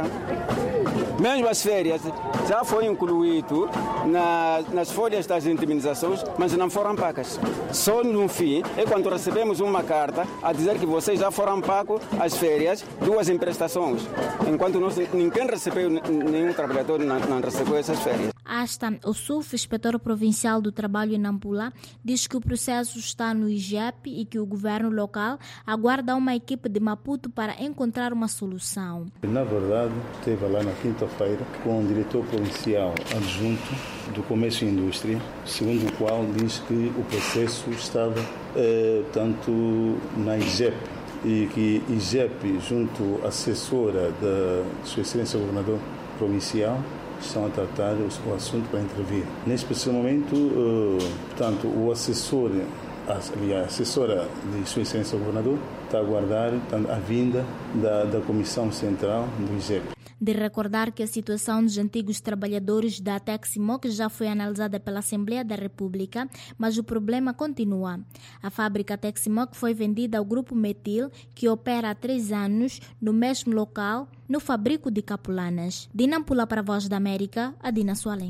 Mesmo as férias já foi incluído nas folhas das indemnizações, mas não foram pagas. Só no fim é quando recebemos uma carta a dizer que vocês já foram pagos as férias, 2 emprestações. Enquanto ninguém recebeu, nenhum trabalhador não recebeu essas férias. Asta, o SUF, inspetor provincial do trabalho em Nampula, diz que o processo está no IGEP e que o governo local aguarda uma equipe de Maputo para encontrar uma solução. Na verdade, esteve lá na quinta-feira com o diretor provincial adjunto do Comércio e Indústria, segundo o qual diz que o processo estava tanto na IGEP e que IGEP, junto à assessora da Sua Excelência Governador Provincial, estão a tratar o assunto para intervir. Neste preciso momento, portanto, o assessor, a assessora de Sua Excelência Governador está a aguardar a vinda da Comissão Central do IGEP. De recordar que a situação dos antigos trabalhadores da Teximoc já foi analisada pela Assembleia da República, mas o problema continua. A fábrica Teximoc foi vendida ao Grupo Metil, que opera há 3 anos no mesmo local, no fabrico de Capulanas. De Nampula para a Voz da América, Adina Soalé.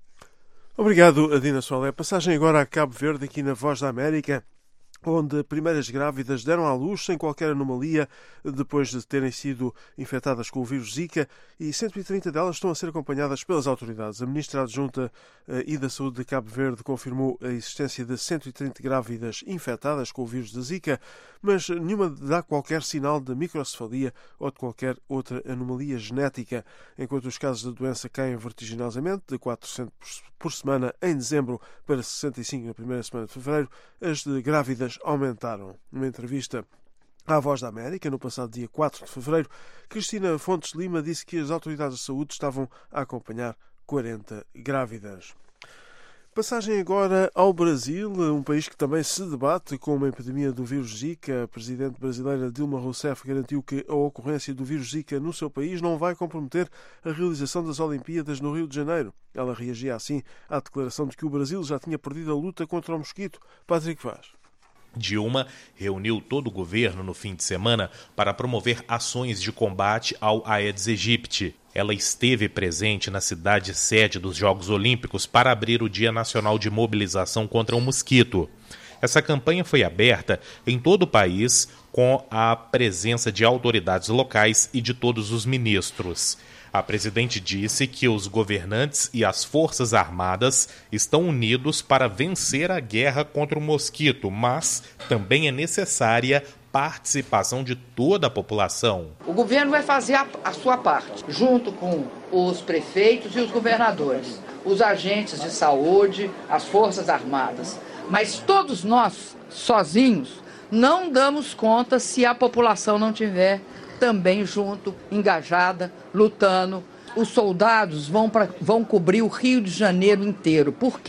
Obrigado, Adina Soalé. Passagem agora a Cabo Verde, aqui na Voz da América, onde primeiras grávidas deram à luz sem qualquer anomalia depois de terem sido infectadas com o vírus Zika e 130 delas estão a ser acompanhadas pelas autoridades. A ministra adjunta e da Saúde de Cabo Verde confirmou a existência de 130 grávidas infectadas com o vírus de Zika, mas nenhuma dá qualquer sinal de microcefalia ou de qualquer outra anomalia genética, enquanto os casos da doença caem vertiginosamente de 400 por semana em dezembro para 65 na primeira semana de fevereiro, as de grávidas aumentaram. Numa entrevista à Voz da América, no passado dia 4 de fevereiro, Cristina Fontes Lima disse que as autoridades de saúde estavam a acompanhar 40 grávidas. Passagem agora ao Brasil, um país que também se debate com uma epidemia do vírus Zika. A presidente brasileira Dilma Rousseff garantiu que a ocorrência do vírus Zika no seu país não vai comprometer a realização das Olimpíadas no Rio de Janeiro. Ela reagia assim à declaração de que o Brasil já tinha perdido a luta contra o mosquito. Patrick Vaz. Dilma reuniu todo o governo no fim de semana para promover ações de combate ao Aedes aegypti. Ela esteve presente na cidade sede dos Jogos Olímpicos para abrir o Dia Nacional de Mobilização contra o Mosquito. Essa campanha foi aberta em todo o país com a presença de autoridades locais e de todos os ministros. A presidente disse que os governantes e as Forças Armadas estão unidos para vencer a guerra contra o mosquito, mas também é necessária participação de toda a população. O governo vai fazer a sua parte, junto com os prefeitos e os governadores, os agentes de saúde, as Forças Armadas. Mas todos nós, sozinhos, não damos conta se a população não tiver também junto, engajada, lutando. Os soldados vão cobrir o Rio de Janeiro inteiro. Por quê?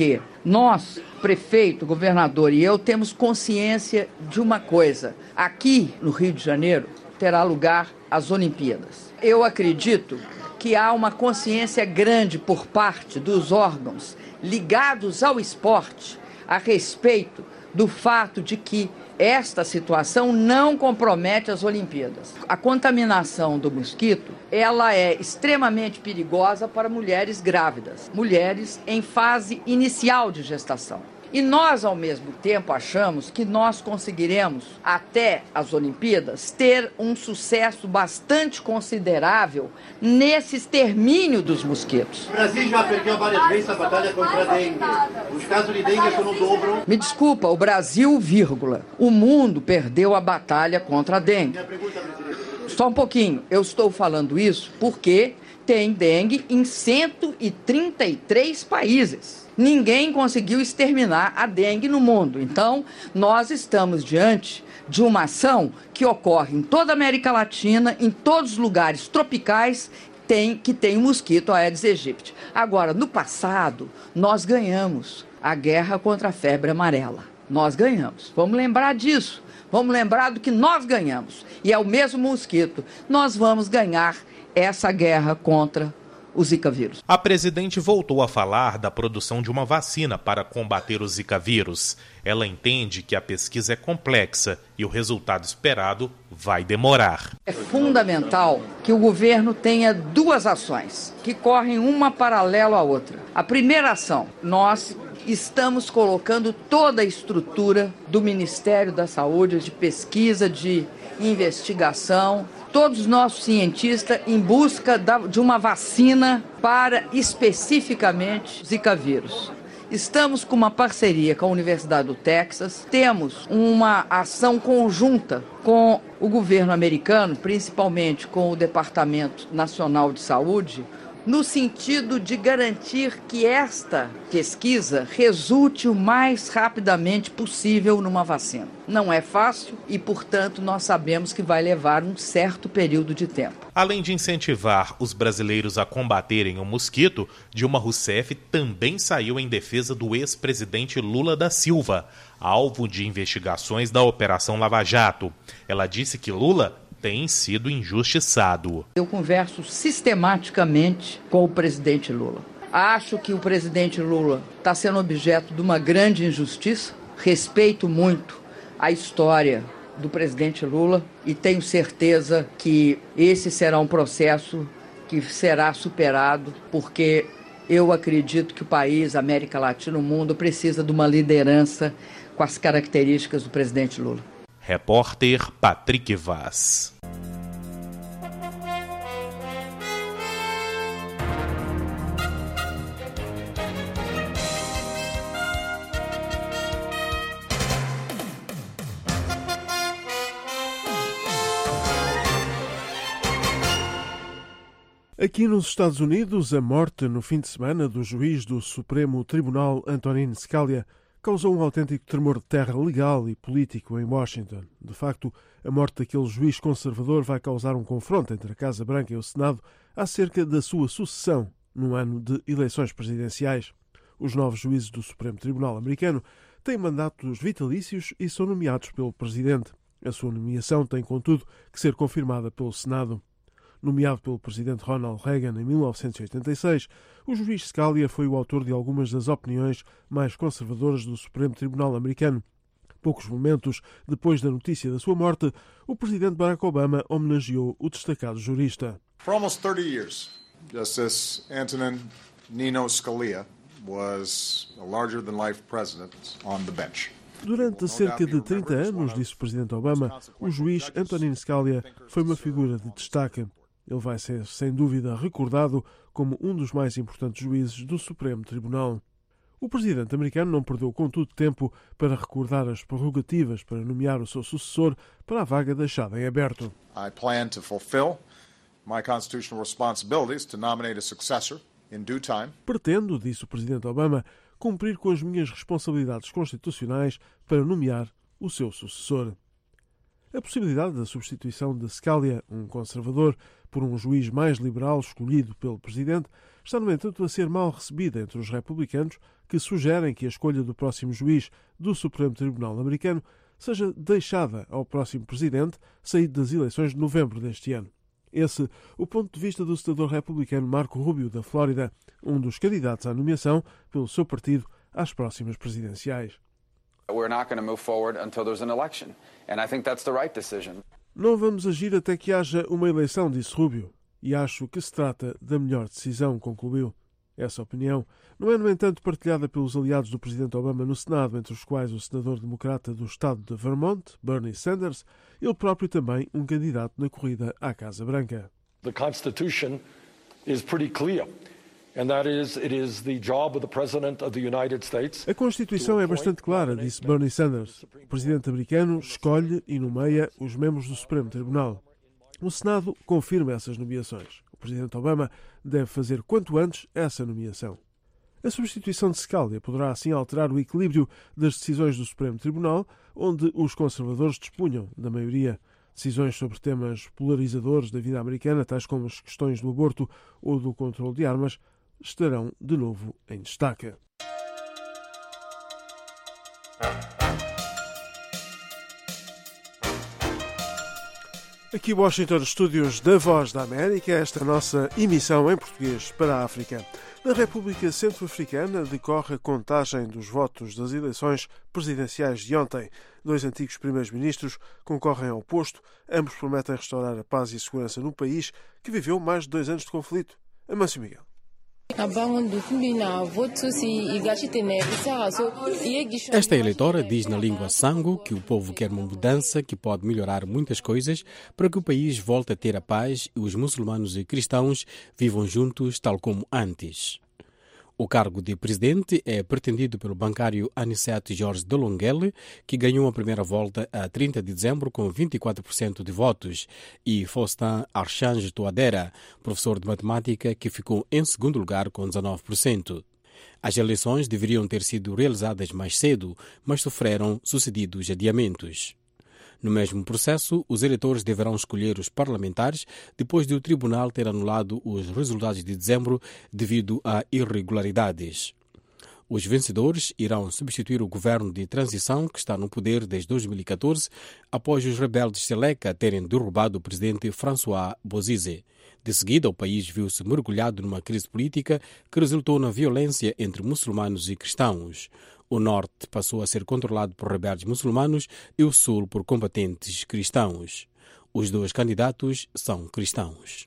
Nós, prefeito, governador e eu, temos consciência de uma coisa. Aqui no Rio de Janeiro terá lugar as Olimpíadas. Eu acredito que há uma consciência grande por parte dos órgãos ligados ao esporte a respeito do fato de que esta situação não compromete as Olimpíadas. A contaminação do mosquito, ela é extremamente perigosa para mulheres grávidas, mulheres em fase inicial de gestação. E nós, ao mesmo tempo, achamos que nós conseguiremos, até as Olimpíadas, ter um sucesso bastante considerável nesse extermínio dos mosquitos. O Brasil já perdeu várias vezes a batalha contra a dengue. Os casos de dengue são no dobro. Me desculpa, o Brasil, vírgula. O mundo perdeu a batalha contra a dengue. Só um pouquinho. Eu estou falando isso porque tem dengue em 133 países. Ninguém conseguiu exterminar a dengue no mundo. Então, nós estamos diante de uma ação que ocorre em toda a América Latina, em todos os lugares tropicais que tem o mosquito Aedes aegypti. Agora, no passado, nós ganhamos a guerra contra a febre amarela. Nós ganhamos. Vamos lembrar disso. Vamos lembrar do que nós ganhamos. E é o mesmo mosquito. Nós vamos ganhar essa guerra contra o Zika vírus. A presidente voltou a falar da produção de uma vacina para combater o Zika vírus. Ela entende que a pesquisa é complexa e o resultado esperado vai demorar. É fundamental que o governo tenha duas ações que correm uma paralela à outra. A primeira ação, nós estamos colocando toda a estrutura do Ministério da Saúde, de pesquisa, de investigação, todos os nossos cientistas em busca de uma vacina para especificamente Zika vírus. Estamos com uma parceria com a Universidade do Texas, temos uma ação conjunta com o governo americano, principalmente com o Departamento Nacional de Saúde, no sentido de garantir que esta pesquisa resulte o mais rapidamente possível numa vacina. Não é fácil e, portanto, nós sabemos que vai levar um certo período de tempo. Além de incentivar os brasileiros a combaterem o mosquito, Dilma Rousseff também saiu em defesa do ex-presidente Lula da Silva, alvo de investigações da Operação Lava Jato. Ela disse que Lula tem sido injustiçado. Eu converso sistematicamente com o presidente Lula. Acho que o presidente Lula está sendo objeto de uma grande injustiça. Respeito muito a história do presidente Lula e tenho certeza que esse será um processo que será superado, porque eu acredito que o país, a América Latina, o mundo, precisa de uma liderança com as características do presidente Lula. Repórter Patrick Vaz. Aqui nos Estados Unidos, a morte no fim de semana do juiz do Supremo Tribunal Antonin Scalia causou um autêntico tremor de terra legal e político em Washington. De facto, a morte daquele juiz conservador vai causar um confronto entre a Casa Branca e o Senado acerca da sua sucessão num ano de eleições presidenciais. Os novos juízes do Supremo Tribunal americano têm mandatos vitalícios e são nomeados pelo Presidente. A sua nomeação tem, contudo, que ser confirmada pelo Senado. Nomeado pelo presidente Ronald Reagan em 1986, o juiz Scalia foi o autor de algumas das opiniões mais conservadoras do Supremo Tribunal americano. Poucos momentos depois da notícia da sua morte, o presidente Barack Obama homenageou o destacado jurista. For almost 30 years, Justice Antonin Nino Scalia was a larger-than-life president on the bench. Durante cerca de 30 anos, disse o presidente Obama, o juiz Antonin Scalia foi uma figura de destaque. Ele vai ser, sem dúvida, recordado como um dos mais importantes juízes do Supremo Tribunal. O presidente americano não perdeu, contudo, tempo para recordar as prerrogativas para nomear o seu sucessor para a vaga deixada em aberto. I plan to fulfill my constitutional responsibilities to nominate a successor in due time. Pretendo, disse o presidente Obama, cumprir com as minhas responsabilidades constitucionais para nomear o seu sucessor. A possibilidade da substituição de Scalia, um conservador, por um juiz mais liberal escolhido pelo presidente, está, no entanto, a ser mal recebida entre os republicanos, que sugerem que a escolha do próximo juiz do Supremo Tribunal americano seja deixada ao próximo presidente, saído das eleições de novembro deste ano. Esse o ponto de vista do senador republicano Marco Rubio, da Flórida, um dos candidatos à nomeação pelo seu partido às próximas presidenciais. Não vamos agir até que haja uma eleição, disse Rubio, e acho que se trata da melhor decisão, concluiu. Essa opinião não é, no entanto, partilhada pelos aliados do presidente Obama no Senado, entre os quais o senador democrata do estado de Vermont, Bernie Sanders, ele próprio também um candidato na corrida à Casa Branca. The Constitution is pretty clear. And that is, it is the job of the President of the United States. A Constituição é bastante clara, disse Bernie Sanders. O presidente americano escolhe e nomeia os membros do Supremo Tribunal. O Senado confirma essas nomeações. O presidente Obama deve fazer quanto antes essa nomeação. A substituição de Scalia poderá assim alterar o equilíbrio das decisões do Supremo Tribunal, onde os conservadores dispunham da maioria. Decisões sobre temas polarizadores da vida americana, tais como as questões do aborto ou do controle de armas, estarão de novo em destaque. Aqui Washington, estúdios da Voz da América, esta é a nossa emissão em português para a África. Na República Centro-Africana decorre a contagem dos votos das eleições presidenciais de ontem. 2 antigos primeiros-ministros concorrem ao posto. Ambos prometem restaurar a paz e a segurança no país que viveu mais de 2 anos de conflito. Amâncio Miguel. Esta eleitora diz na língua sango que o povo quer uma mudança que pode melhorar muitas coisas para que o país volte a ter a paz e os muçulmanos e cristãos vivam juntos tal como antes. O cargo de presidente é pretendido pelo bancário Anicet Jorge Delonguele, que ganhou a primeira volta a 30 de dezembro com 24% de votos, e Faustin Archange Touadera, professor de matemática, que ficou em segundo lugar com 19%. As eleições deveriam ter sido realizadas mais cedo, mas sofreram sucedidos adiamentos. No mesmo processo, os eleitores deverão escolher os parlamentares depois de o tribunal ter anulado os resultados de dezembro devido a irregularidades. Os vencedores irão substituir o governo de transição que está no poder desde 2014, após os rebeldes Seleka terem derrubado o presidente François Bozizé. De seguida, o país viu-se mergulhado numa crise política que resultou na violência entre muçulmanos e cristãos. O norte passou a ser controlado por rebeldes muçulmanos e o sul por combatentes cristãos. Os 2 candidatos são cristãos.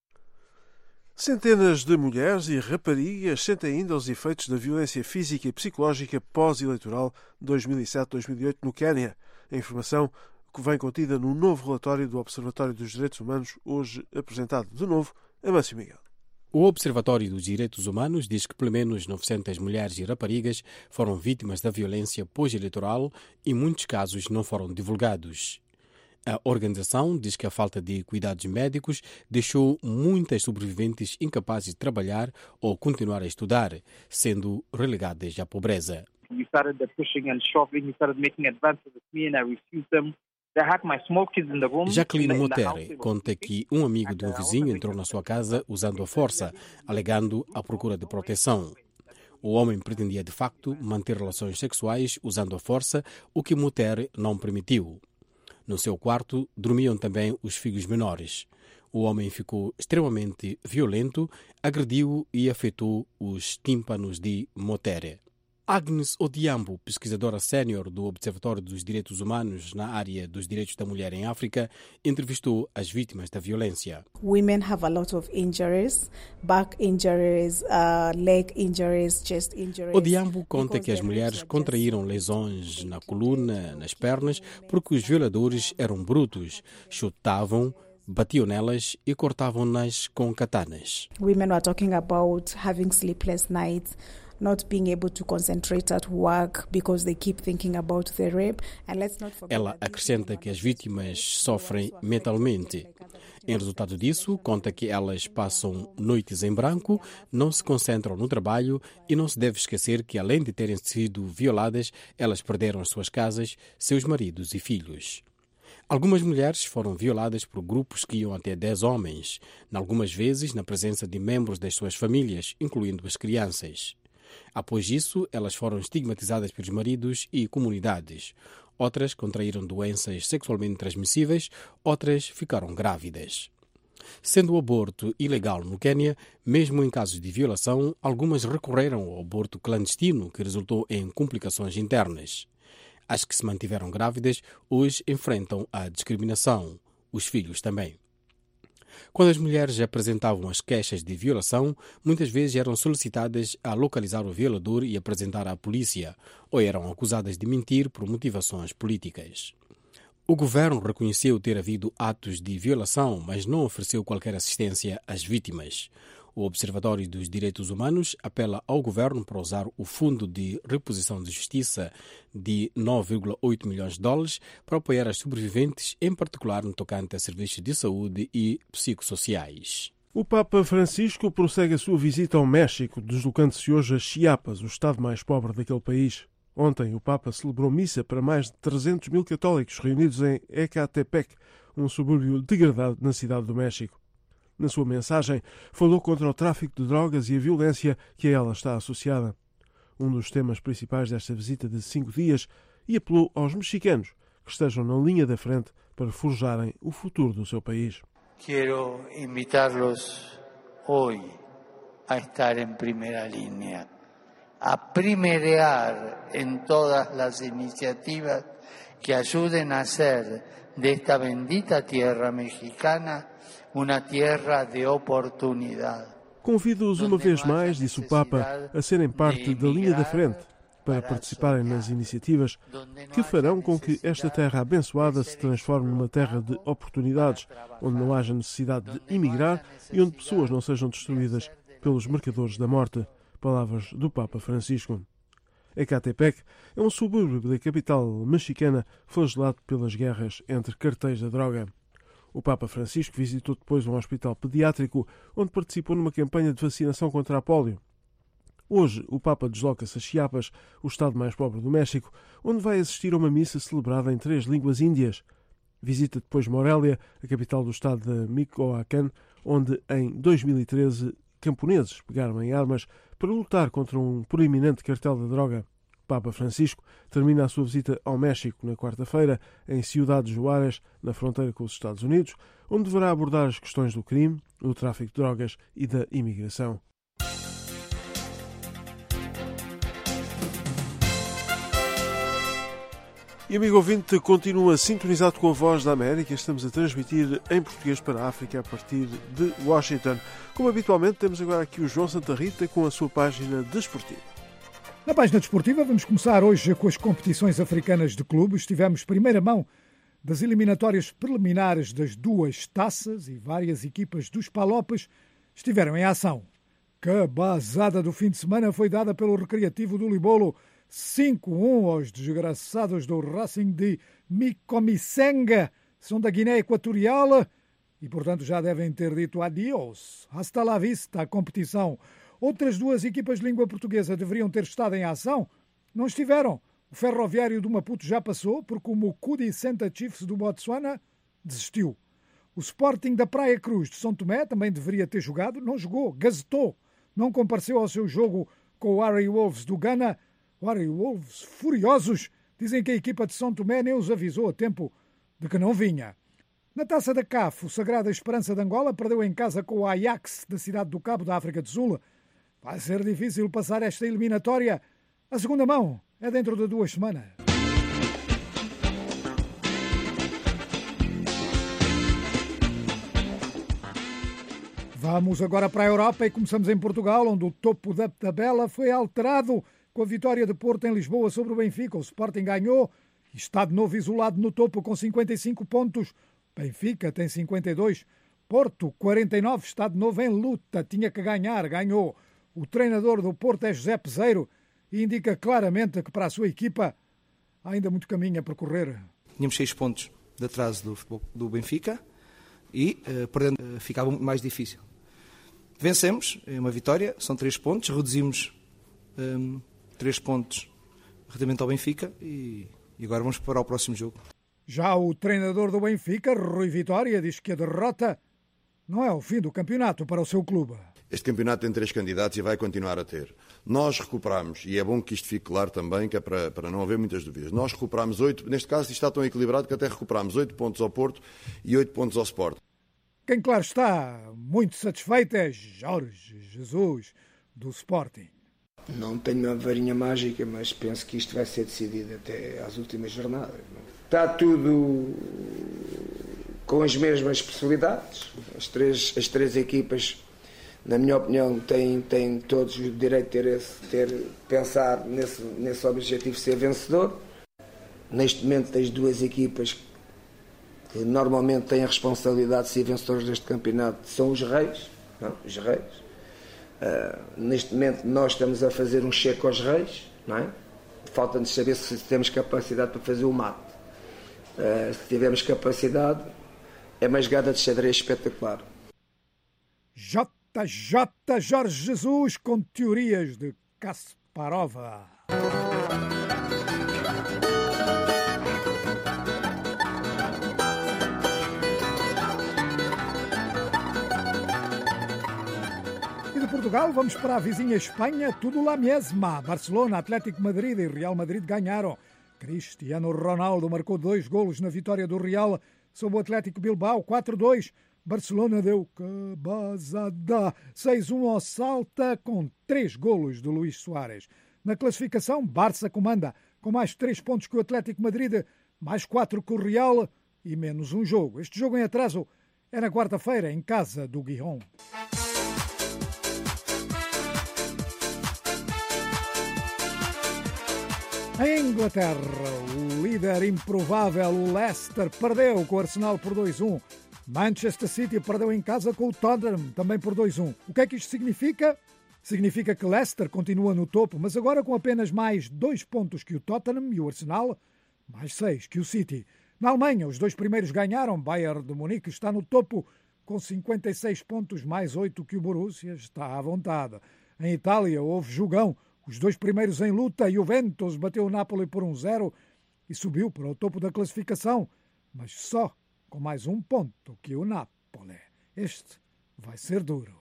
Centenas de mulheres e raparigas sentem ainda os efeitos da violência física e psicológica pós-eleitoral 2007-2008 no Quênia. A informação que vem contida no novo relatório do Observatório dos Direitos Humanos, hoje apresentado de novo a Amâncio Miguel. O Observatório dos Direitos Humanos diz que pelo menos 900 mulheres e raparigas foram vítimas da violência pós-eleitoral e muitos casos não foram divulgados. A organização diz que a falta de cuidados médicos deixou muitas sobreviventes incapazes de trabalhar ou continuar a estudar, sendo relegadas à pobreza. You started pushing and shoving, you started making advances with me and I refused them. Jacqueline Motere conta que um amigo de um vizinho entrou na sua casa usando a força, alegando a procura de proteção. O homem pretendia, de facto, manter relações sexuais usando a força, o que Motere não permitiu. No seu quarto dormiam também os filhos menores. O homem ficou extremamente violento, agrediu e afetou os tímpanos de Motere. Agnes Odiambo, pesquisadora sénior do Observatório dos Direitos Humanos na área dos direitos da mulher em África, entrevistou as vítimas da violência. Women have a lot of injuries, back injuries, leg injuries, chest injuries. Odiambo conta que as mulheres contraíram lesões na coluna, nas pernas, porque os violadores eram brutos, chutavam, batiam nelas e cortavam-nas com katanas. Women were talking about having sleepless nights, not being able to concentrate at work because they keep thinking about the rape. And let's not forget. Ela acrescenta que as vítimas sofrem mentalmente. Em resultado disso, conta que elas passam noites em branco, não se concentram no trabalho e não se deve esquecer que, além de terem sido violadas, elas perderam as suas casas, seus maridos e filhos. Algumas mulheres foram violadas por grupos que iam até 10 homens, algumas vezes na presença de membros das suas famílias, incluindo as crianças. Após isso, elas foram estigmatizadas pelos maridos e comunidades. Outras contraíram doenças sexualmente transmissíveis, outras ficaram grávidas. Sendo o aborto ilegal no Quênia, mesmo em casos de violação, algumas recorreram ao aborto clandestino, que resultou em complicações internas. As que se mantiveram grávidas hoje enfrentam a discriminação, os filhos também. Quando as mulheres apresentavam as queixas de violação, muitas vezes eram solicitadas a localizar o violador e apresentar à polícia, ou eram acusadas de mentir por motivações políticas. O governo reconheceu ter havido atos de violação, mas não ofereceu qualquer assistência às vítimas. O Observatório dos Direitos Humanos apela ao governo para usar o Fundo de Reposição de Justiça de 9,8 milhões de dólares para apoiar as sobreviventes, em particular no tocante a serviços de saúde e psicossociais. O Papa Francisco prossegue a sua visita ao México, deslocando-se hoje a Chiapas, o estado mais pobre daquele país. Ontem, o Papa celebrou missa para mais de 300 mil católicos reunidos em Ecatepec, um subúrbio degradado na cidade do México. Na sua mensagem, falou contra o tráfico de drogas e a violência que a ela está associada. Um dos temas principais desta visita de 5 dias, e apelou aos mexicanos que estejam na linha da frente para forjarem o futuro do seu país. Quero invitar-los hoje a estar em primeira linha, a primerear em todas as iniciativas que ajudem a hacer desta bendita tierra mexicana uma terra de oportunidade. Convido-os uma vez mais, disse o Papa, a serem parte da linha da frente para participarem nas iniciativas que farão com que esta terra abençoada se transforme numa terra de oportunidades, onde não haja necessidade de emigrar e onde pessoas não sejam destruídas pelos mercadores da morte. Palavras do Papa Francisco. Ecatepec é um subúrbio da capital mexicana flagelado pelas guerras entre cartéis da droga. O Papa Francisco visitou depois um hospital pediátrico onde participou numa campanha de vacinação contra a pólio. Hoje, o Papa desloca-se a Chiapas, o estado mais pobre do México, onde vai assistir a uma missa celebrada em 3 línguas índias. Visita depois Morelia, a capital do estado de Michoacán, onde, em 2013, camponeses pegaram em armas para lutar contra um proeminente cartel da droga. Papa Francisco termina a sua visita ao México na quarta-feira, em Ciudad Juárez, na fronteira com os Estados Unidos, onde deverá abordar as questões do crime, do tráfico de drogas e da imigração. E, amigo ouvinte, continua sintonizado com a Voz da América. Estamos a transmitir em português para a África a partir de Washington. Como habitualmente, temos agora aqui o João Santa Rita com a sua página desportiva. Na página desportiva vamos começar hoje com as competições africanas de clubes. Tivemos primeira mão das eliminatórias preliminares das 2 taças e várias equipas dos Palopes estiveram em ação. Que bazada do fim de semana foi dada pelo Recreativo do Libolo, 5-1 aos desgraçados do Racing de Mikomisenga, são da Guiné Equatorial e, portanto, já devem ter dito adiós. Hasta la vista, a competição. Outras 2 equipas de língua portuguesa deveriam ter estado em ação, não estiveram. O Ferroviário do Maputo já passou, porque o Mukudi Santa Chiefs do Botsuana desistiu. O Sporting da Praia Cruz de São Tomé também deveria ter jogado, não jogou, gazetou. Não compareceu ao seu jogo com o Harry Wolves do Ghana. O Harry Wolves, furiosos, dizem que a equipa de São Tomé nem os avisou a tempo de que não vinha. Na Taça da CAF, o Sagrada Esperança de Angola perdeu em casa com o Ajax da cidade do Cabo da África do Sul. Vai ser difícil passar esta eliminatória. A segunda mão é dentro de 2 semanas. Vamos agora para a Europa e começamos em Portugal, onde o topo da tabela foi alterado com a vitória de Porto em Lisboa sobre o Benfica. O Sporting ganhou e está de novo isolado no topo com 55 pontos. Benfica tem 52. Porto, 49, está de novo em luta. Tinha que ganhar, ganhou. O treinador do Porto é José Peseiro e indica claramente que para a sua equipa há ainda muito caminho a percorrer. Tínhamos 6 pontos de atraso do Benfica e perdendo ficava muito mais difícil. Vencemos, é uma vitória, são 3 pontos, reduzimos 3 pontos relativamente ao Benfica e agora vamos para o próximo jogo. Já o treinador do Benfica, Rui Vitória, diz que a derrota não é o fim do campeonato para o seu clube. Este campeonato tem 3 candidatos e vai continuar a ter. Nós recuperamos, e é bom que isto fique claro também, que é para não haver muitas dúvidas, nós recuperamos 8, neste caso isto está tão equilibrado que até recuperamos 8 pontos ao Porto e 8 pontos ao Sport. Quem, claro está, muito satisfeito é Jorge Jesus, do Sporting. Não tenho uma varinha mágica, mas penso que isto vai ser decidido até às últimas jornadas. Está tudo com as mesmas possibilidades. As três equipas, na minha opinião, têm todos o direito de pensar nesse objetivo de ser vencedor. Neste momento, tens 2 equipas que normalmente têm a responsabilidade de ser vencedores deste campeonato, são os Reis. Não? Os Reis. Neste momento, nós estamos a fazer um cheque aos Reis. Não é? Falta-nos saber se temos capacidade para fazer o mate. Se tivermos capacidade, é uma jogada de xadrez espetacular. JJ Jorge Jesus com teorias de Kasparova. E de Portugal vamos para a vizinha Espanha, tudo lá mesma. Barcelona, Atlético Madrid e Real Madrid ganharam. Cristiano Ronaldo marcou 2 golos na vitória do Real sobre o Atlético Bilbao, 4-2. Barcelona deu cabazada, 6-1 ao Salta, com 3 golos de Luís Soares. Na classificação, Barça comanda com mais 3 pontos que o Atlético Madrid, mais 4 que o Real e menos um jogo. Este jogo em atraso é na quarta-feira, em casa do Gijón. Em Inglaterra, o líder improvável, o Leicester, perdeu com o Arsenal por 2-1. Manchester City perdeu em casa com o Tottenham, também por 2-1. O que é que isto significa? Significa que Leicester continua no topo, mas agora com apenas mais 2 pontos que o Tottenham e o Arsenal, mais 6 que o City. Na Alemanha, os 2 primeiros ganharam. Bayern de Munique está no topo com 56 pontos, mais 8 que o Borussia, está à vontade. Em Itália, houve jogão. Os 2 primeiros em luta, Juventus bateu o Napoli por 1-0 e subiu para o topo da classificação, mas só com mais 1 ponto que o Napoli. Este vai ser duro.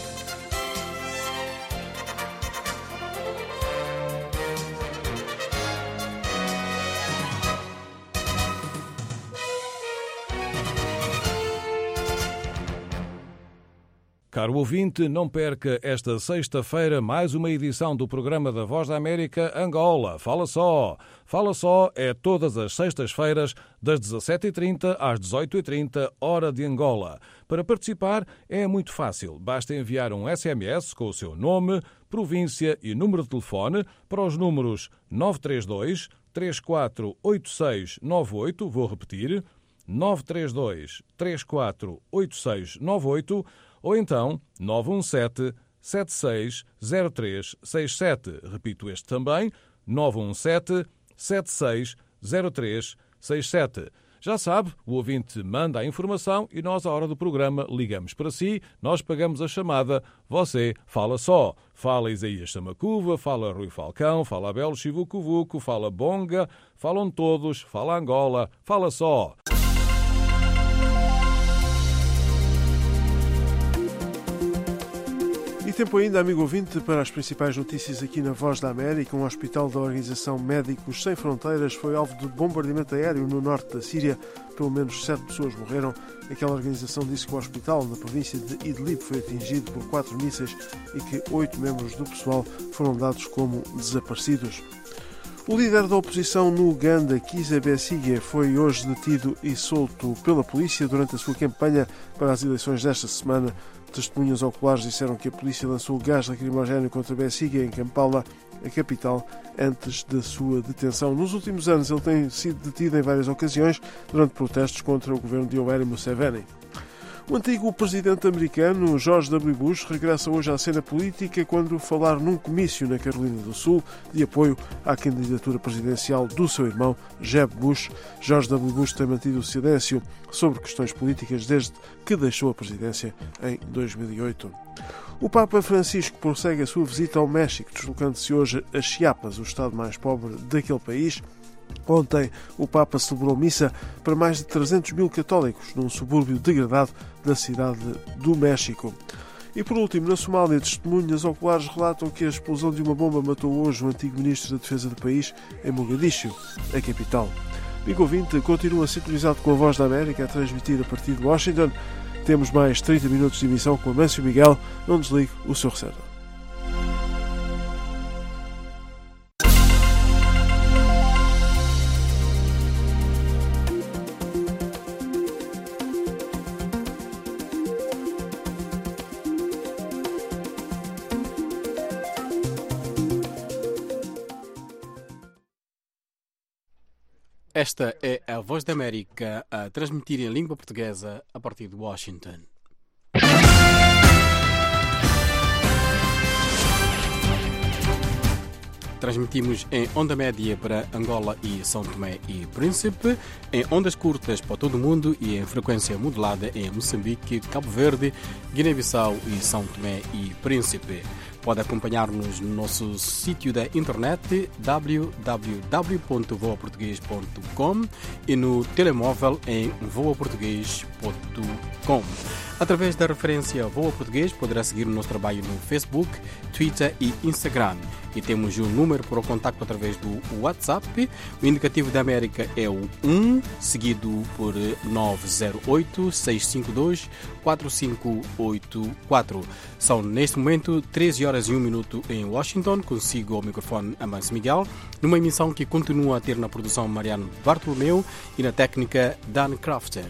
Caro ouvinte, não perca esta sexta-feira mais uma edição do programa da Voz da América Angola. Fala só! Fala só é todas as sextas-feiras, das 17h30 às 18h30, hora de Angola. Para participar é muito fácil. Basta enviar um SMS com o seu nome, província e número de telefone para os números 932 348698, vou repetir, 932 348698, ou então 917-760367. Repito este também, 917-760367. Já sabe, o ouvinte manda a informação e nós, à hora do programa, ligamos para si, nós pagamos a chamada, você fala só. Fala Isaías Samacuva, fala Rui Falcão, fala Abel Chivucuvuco, fala Bonga, falam todos, fala Angola, fala só. E tempo ainda, amigo ouvinte, para as principais notícias aqui na Voz da América. Um hospital da Organização Médicos Sem Fronteiras foi alvo de bombardeamento aéreo no norte da Síria. Pelo menos 7 pessoas morreram. Aquela organização disse que o hospital na província de Idlib foi atingido por 4 mísseis e que 8 membros do pessoal foram dados como desaparecidos. O líder da oposição no Uganda, Kizza Besigye, foi hoje detido e solto pela polícia durante a sua campanha para as eleições desta semana. Testemunhas oculares disseram que a polícia lançou gás lacrimogéneo contra Besigye em Kampala, a capital, antes da sua detenção. Nos últimos anos ele tem sido detido em várias ocasiões durante protestos contra o governo de Yoweri Museveni. O antigo presidente americano, George W. Bush, regressa hoje à cena política quando falar num comício na Carolina do Sul de apoio à candidatura presidencial do seu irmão, Jeb Bush. George W. Bush tem mantido o silêncio sobre questões políticas desde que deixou a presidência em 2008. O Papa Francisco prossegue a sua visita ao México, deslocando-se hoje a Chiapas, o estado mais pobre daquele país. Ontem, o Papa celebrou missa para mais de 300 mil católicos num subúrbio degradado da cidade do México. E por último, na Somália, testemunhas oculares relatam que a explosão de uma bomba matou hoje o antigo ministro da Defesa do país em Mogadiscio, a capital. Amigo ouvinte, continua sintonizado com a Voz da América a transmitir a partir de Washington. Temos mais 30 minutos de emissão com Amâncio Miguel. Não desligue o seu reserva. Esta é a Voz da América a transmitir em língua portuguesa a partir de Washington. Transmitimos em onda média para Angola e São Tomé e Príncipe, em ondas curtas para todo o mundo e em frequência modulada em Moçambique, Cabo Verde, Guiné-Bissau e São Tomé e Príncipe. Pode acompanhar-nos no nosso sítio da internet www.voaportugues.com e no telemóvel em voaportugues.com. Através da referência Voa Português, poderá seguir o nosso trabalho no Facebook, Twitter e Instagram. E temos um número para o contacto através do WhatsApp. O indicativo da América é o 1, seguido por 908-652-4584. São, neste momento, 13 horas e 1 minuto em Washington. Consigo ao microfone Amâncio Miguel, numa emissão que continua a ter na produção Mariano Bartolomeu e na técnica Dan Crafton.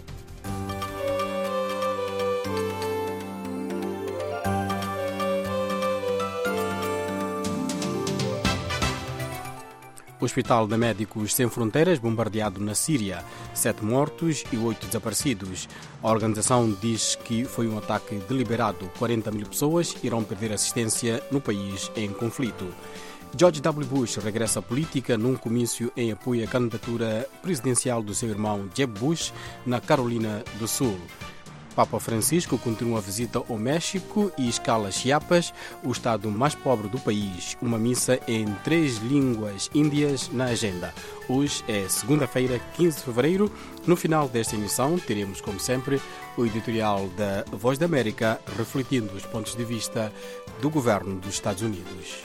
O Hospital de Médicos Sem Fronteiras bombardeado na Síria, 7 mortos e 8 desaparecidos. A organização diz que foi um ataque deliberado. 40 mil pessoas irão perder assistência no país em conflito. George W. Bush regressa à política num comício em apoio à candidatura presidencial do seu irmão Jeb Bush na Carolina do Sul. Papa Francisco continua a visita ao México e escala Chiapas, o estado mais pobre do país. Uma missa em 3 línguas índias na agenda. Hoje é segunda-feira, 15 de fevereiro. No final desta emissão teremos, como sempre, o editorial da Voz da América, refletindo os pontos de vista do governo dos Estados Unidos.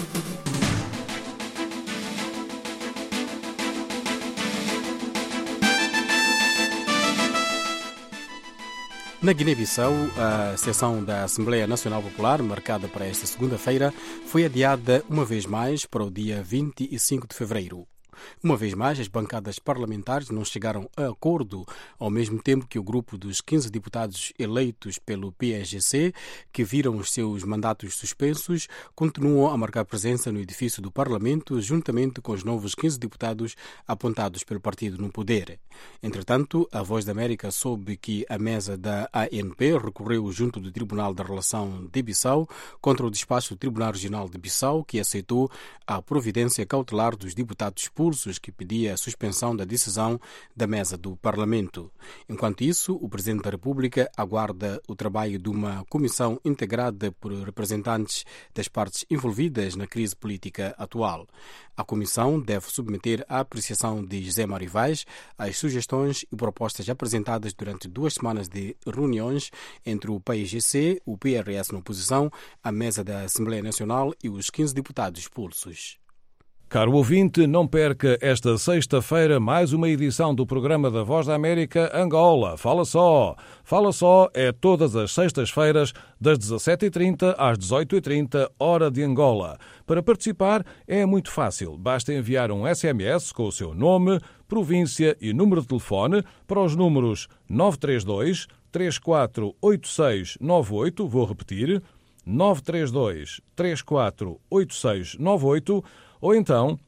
Na Guiné-Bissau, a sessão da Assembleia Nacional Popular, marcada para esta segunda-feira, foi adiada uma vez mais para o dia 25 de fevereiro. Uma vez mais, as bancadas parlamentares não chegaram a acordo, ao mesmo tempo que o grupo dos 15 deputados eleitos pelo PSGC, que viram os seus mandatos suspensos, continuam a marcar presença no edifício do Parlamento, juntamente com os novos 15 deputados apontados pelo partido no poder. Entretanto, a Voz da América soube que a mesa da ANP recorreu junto do Tribunal da Relação de Bissau contra o despacho do Tribunal Regional de Bissau, que aceitou a providência cautelar dos deputados expulsos que pedia a suspensão da decisão da mesa do Parlamento. Enquanto isso, o Presidente da República aguarda o trabalho de uma comissão integrada por representantes das partes envolvidas na crise política atual. A comissão deve submeter à apreciação de José Mário Vaz as sugestões e propostas apresentadas durante 2 semanas de reuniões entre o PAIGC, o PRS na oposição, a mesa da Assembleia Nacional e os 15 deputados expulsos. Caro ouvinte, não perca esta sexta-feira mais uma edição do programa da Voz da América Angola. Fala Só! Fala Só é todas as sextas-feiras, das 17h30 às 18h30, hora de Angola. Para participar é muito fácil. Basta enviar um SMS com o seu nome, província e número de telefone para os números 932 348698, vou repetir, 932 348698, ou então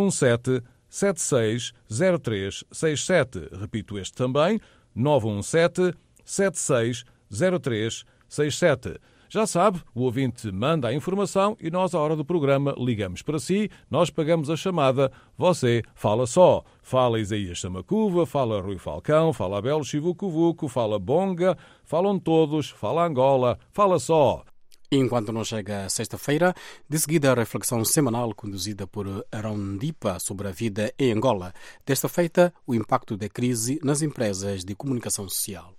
917-760367. Repito este também, 917-760367. Já sabe, o ouvinte manda a informação e nós, à hora do programa, ligamos para si, nós pagamos a chamada, você fala só. Fala Isaías Samacuva, fala Rui Falcão, fala Abel Chivucuvuco, fala Bonga, falam todos, fala Angola, fala só. Enquanto não chega a sexta-feira, de seguida a reflexão semanal conduzida por Arão Dipa sobre a vida em Angola. Desta feita, o impacto da crise nas empresas de comunicação social.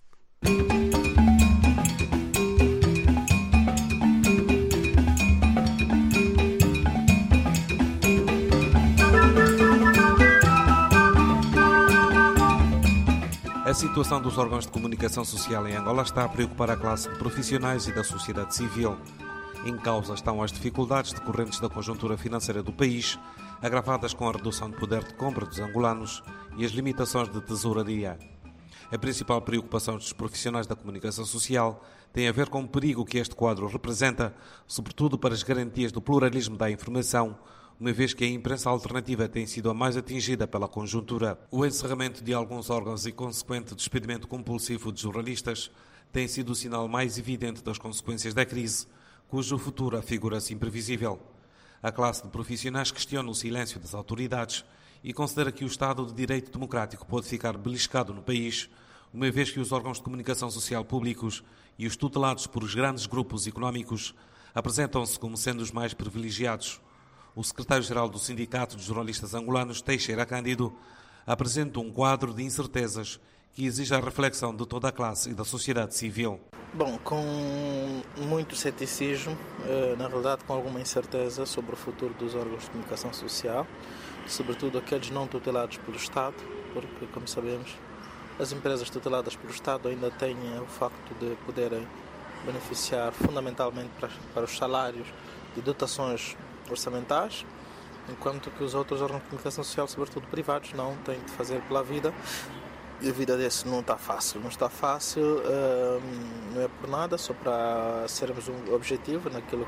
A situação dos órgãos de comunicação social em Angola está a preocupar a classe de profissionais e da sociedade civil. Em causa estão as dificuldades decorrentes da conjuntura financeira do país, agravadas com a redução de poder de compra dos angolanos e as limitações de tesouraria. A principal preocupação dos profissionais da comunicação social tem a ver com o perigo que este quadro representa, sobretudo para as garantias do pluralismo da informação, uma vez que a imprensa alternativa tem sido a mais atingida pela conjuntura. O encerramento de alguns órgãos e consequente despedimento compulsivo de jornalistas tem sido o sinal mais evidente das consequências da crise, cujo futuro afigura-se imprevisível. A classe de profissionais questiona o silêncio das autoridades e considera que o Estado de Direito Democrático pode ficar beliscado no país, uma vez que os órgãos de comunicação social públicos e os tutelados por os grandes grupos económicos apresentam-se como sendo os mais privilegiados. O secretário-geral do Sindicato de Jornalistas Angolanos, Teixeira Cândido, apresenta um quadro de incertezas que exige a reflexão de toda a classe e da sociedade civil. Bom, com muito ceticismo, na realidade com alguma incerteza sobre o futuro dos órgãos de comunicação social, sobretudo aqueles não tutelados pelo Estado, porque, como sabemos, as empresas tuteladas pelo Estado ainda têm o facto de poderem beneficiar fundamentalmente para os salários de dotações orçamentais, enquanto que os outros órgãos de comunicação social, sobretudo privados, não têm de fazer pela vida. E a vida desse não está fácil. Não está fácil, não é por nada, só para sermos um objetivo naquilo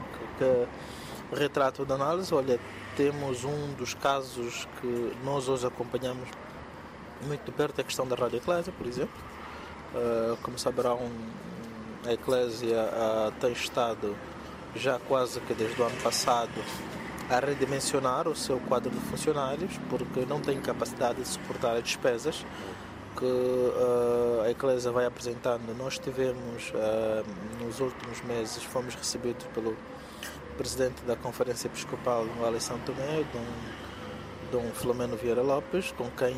que retrato da análise. Olha, temos um dos casos que nós hoje acompanhamos muito de perto, a questão da Rádio Eclésia, por exemplo. Como saberão, a Eclésia tem estado já quase que desde o ano passado a redimensionar o seu quadro de funcionários, porque não tem capacidade de suportar as despesas que a Eclésia vai apresentando. Nós tivemos, nos últimos meses, fomos recebidos pelo presidente da Conferência Episcopal no Vale São Tomé, Dom Filomeno Vieira Lopes, com quem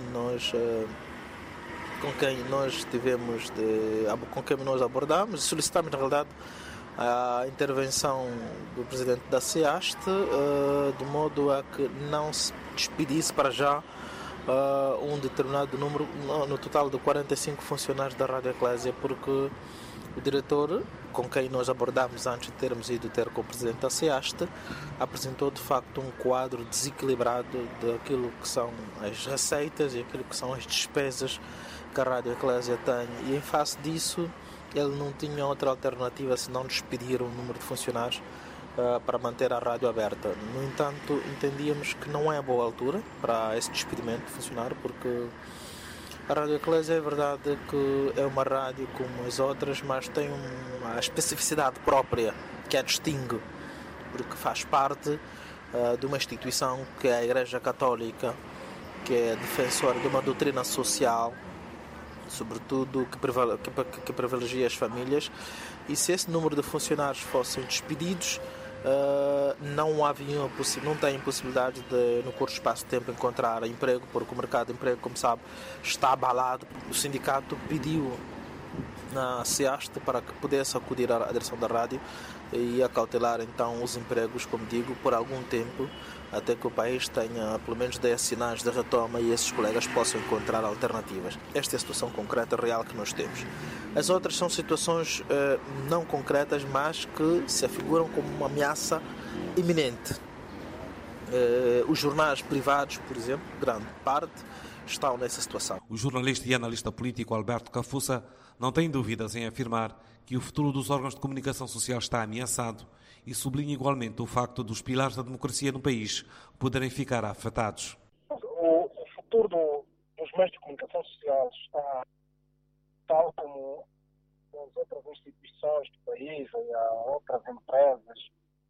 nós abordamos e solicitamos, na realidade, a intervenção do presidente da SEAST, de modo a que não se despedisse para já um determinado número, no total de 45 funcionários da Rádio Eclésia, porque o diretor, com quem nós abordamos antes de termos ido ter com o presidente da SEAST, apresentou de facto um quadro desequilibrado daquilo que são as receitas e aquilo que são as despesas que a Rádio Eclésia tem, e em face disso ele não tinha outra alternativa senão despedir um número de funcionários para manter a rádio aberta. No entanto, entendíamos que não é a boa altura para esse despedimento de funcionário, porque a Rádio Eclésia é verdade que é uma rádio como as outras, mas tem uma especificidade própria que a distingue, porque faz parte de uma instituição que é a Igreja Católica, que é defensora de uma doutrina social, sobretudo que privilegia as famílias, e se esse número de funcionários fossem despedidos, não tem possibilidade de, no curto espaço de tempo, encontrar emprego, porque o mercado de emprego, como sabe, está abalado. O sindicato pediu na SEAST para que pudesse acudir à direção da rádio e acautelar então os empregos, como digo, por algum tempo, até que o país tenha pelo menos 10 sinais de retoma e esses colegas possam encontrar alternativas. Esta é a situação concreta, real que nós temos. As outras são situações não concretas, mas que se afiguram como uma ameaça iminente. Os jornais privados, por exemplo, grande parte, estão nessa situação. O jornalista e analista político Alberto Cafuça não tem dúvidas em afirmar que o futuro dos órgãos de comunicação social está ameaçado e sublinha igualmente o facto dos pilares da democracia no país poderem ficar afetados. O futuro dos meios de comunicação social está, tal como as outras instituições do país e as outras empresas,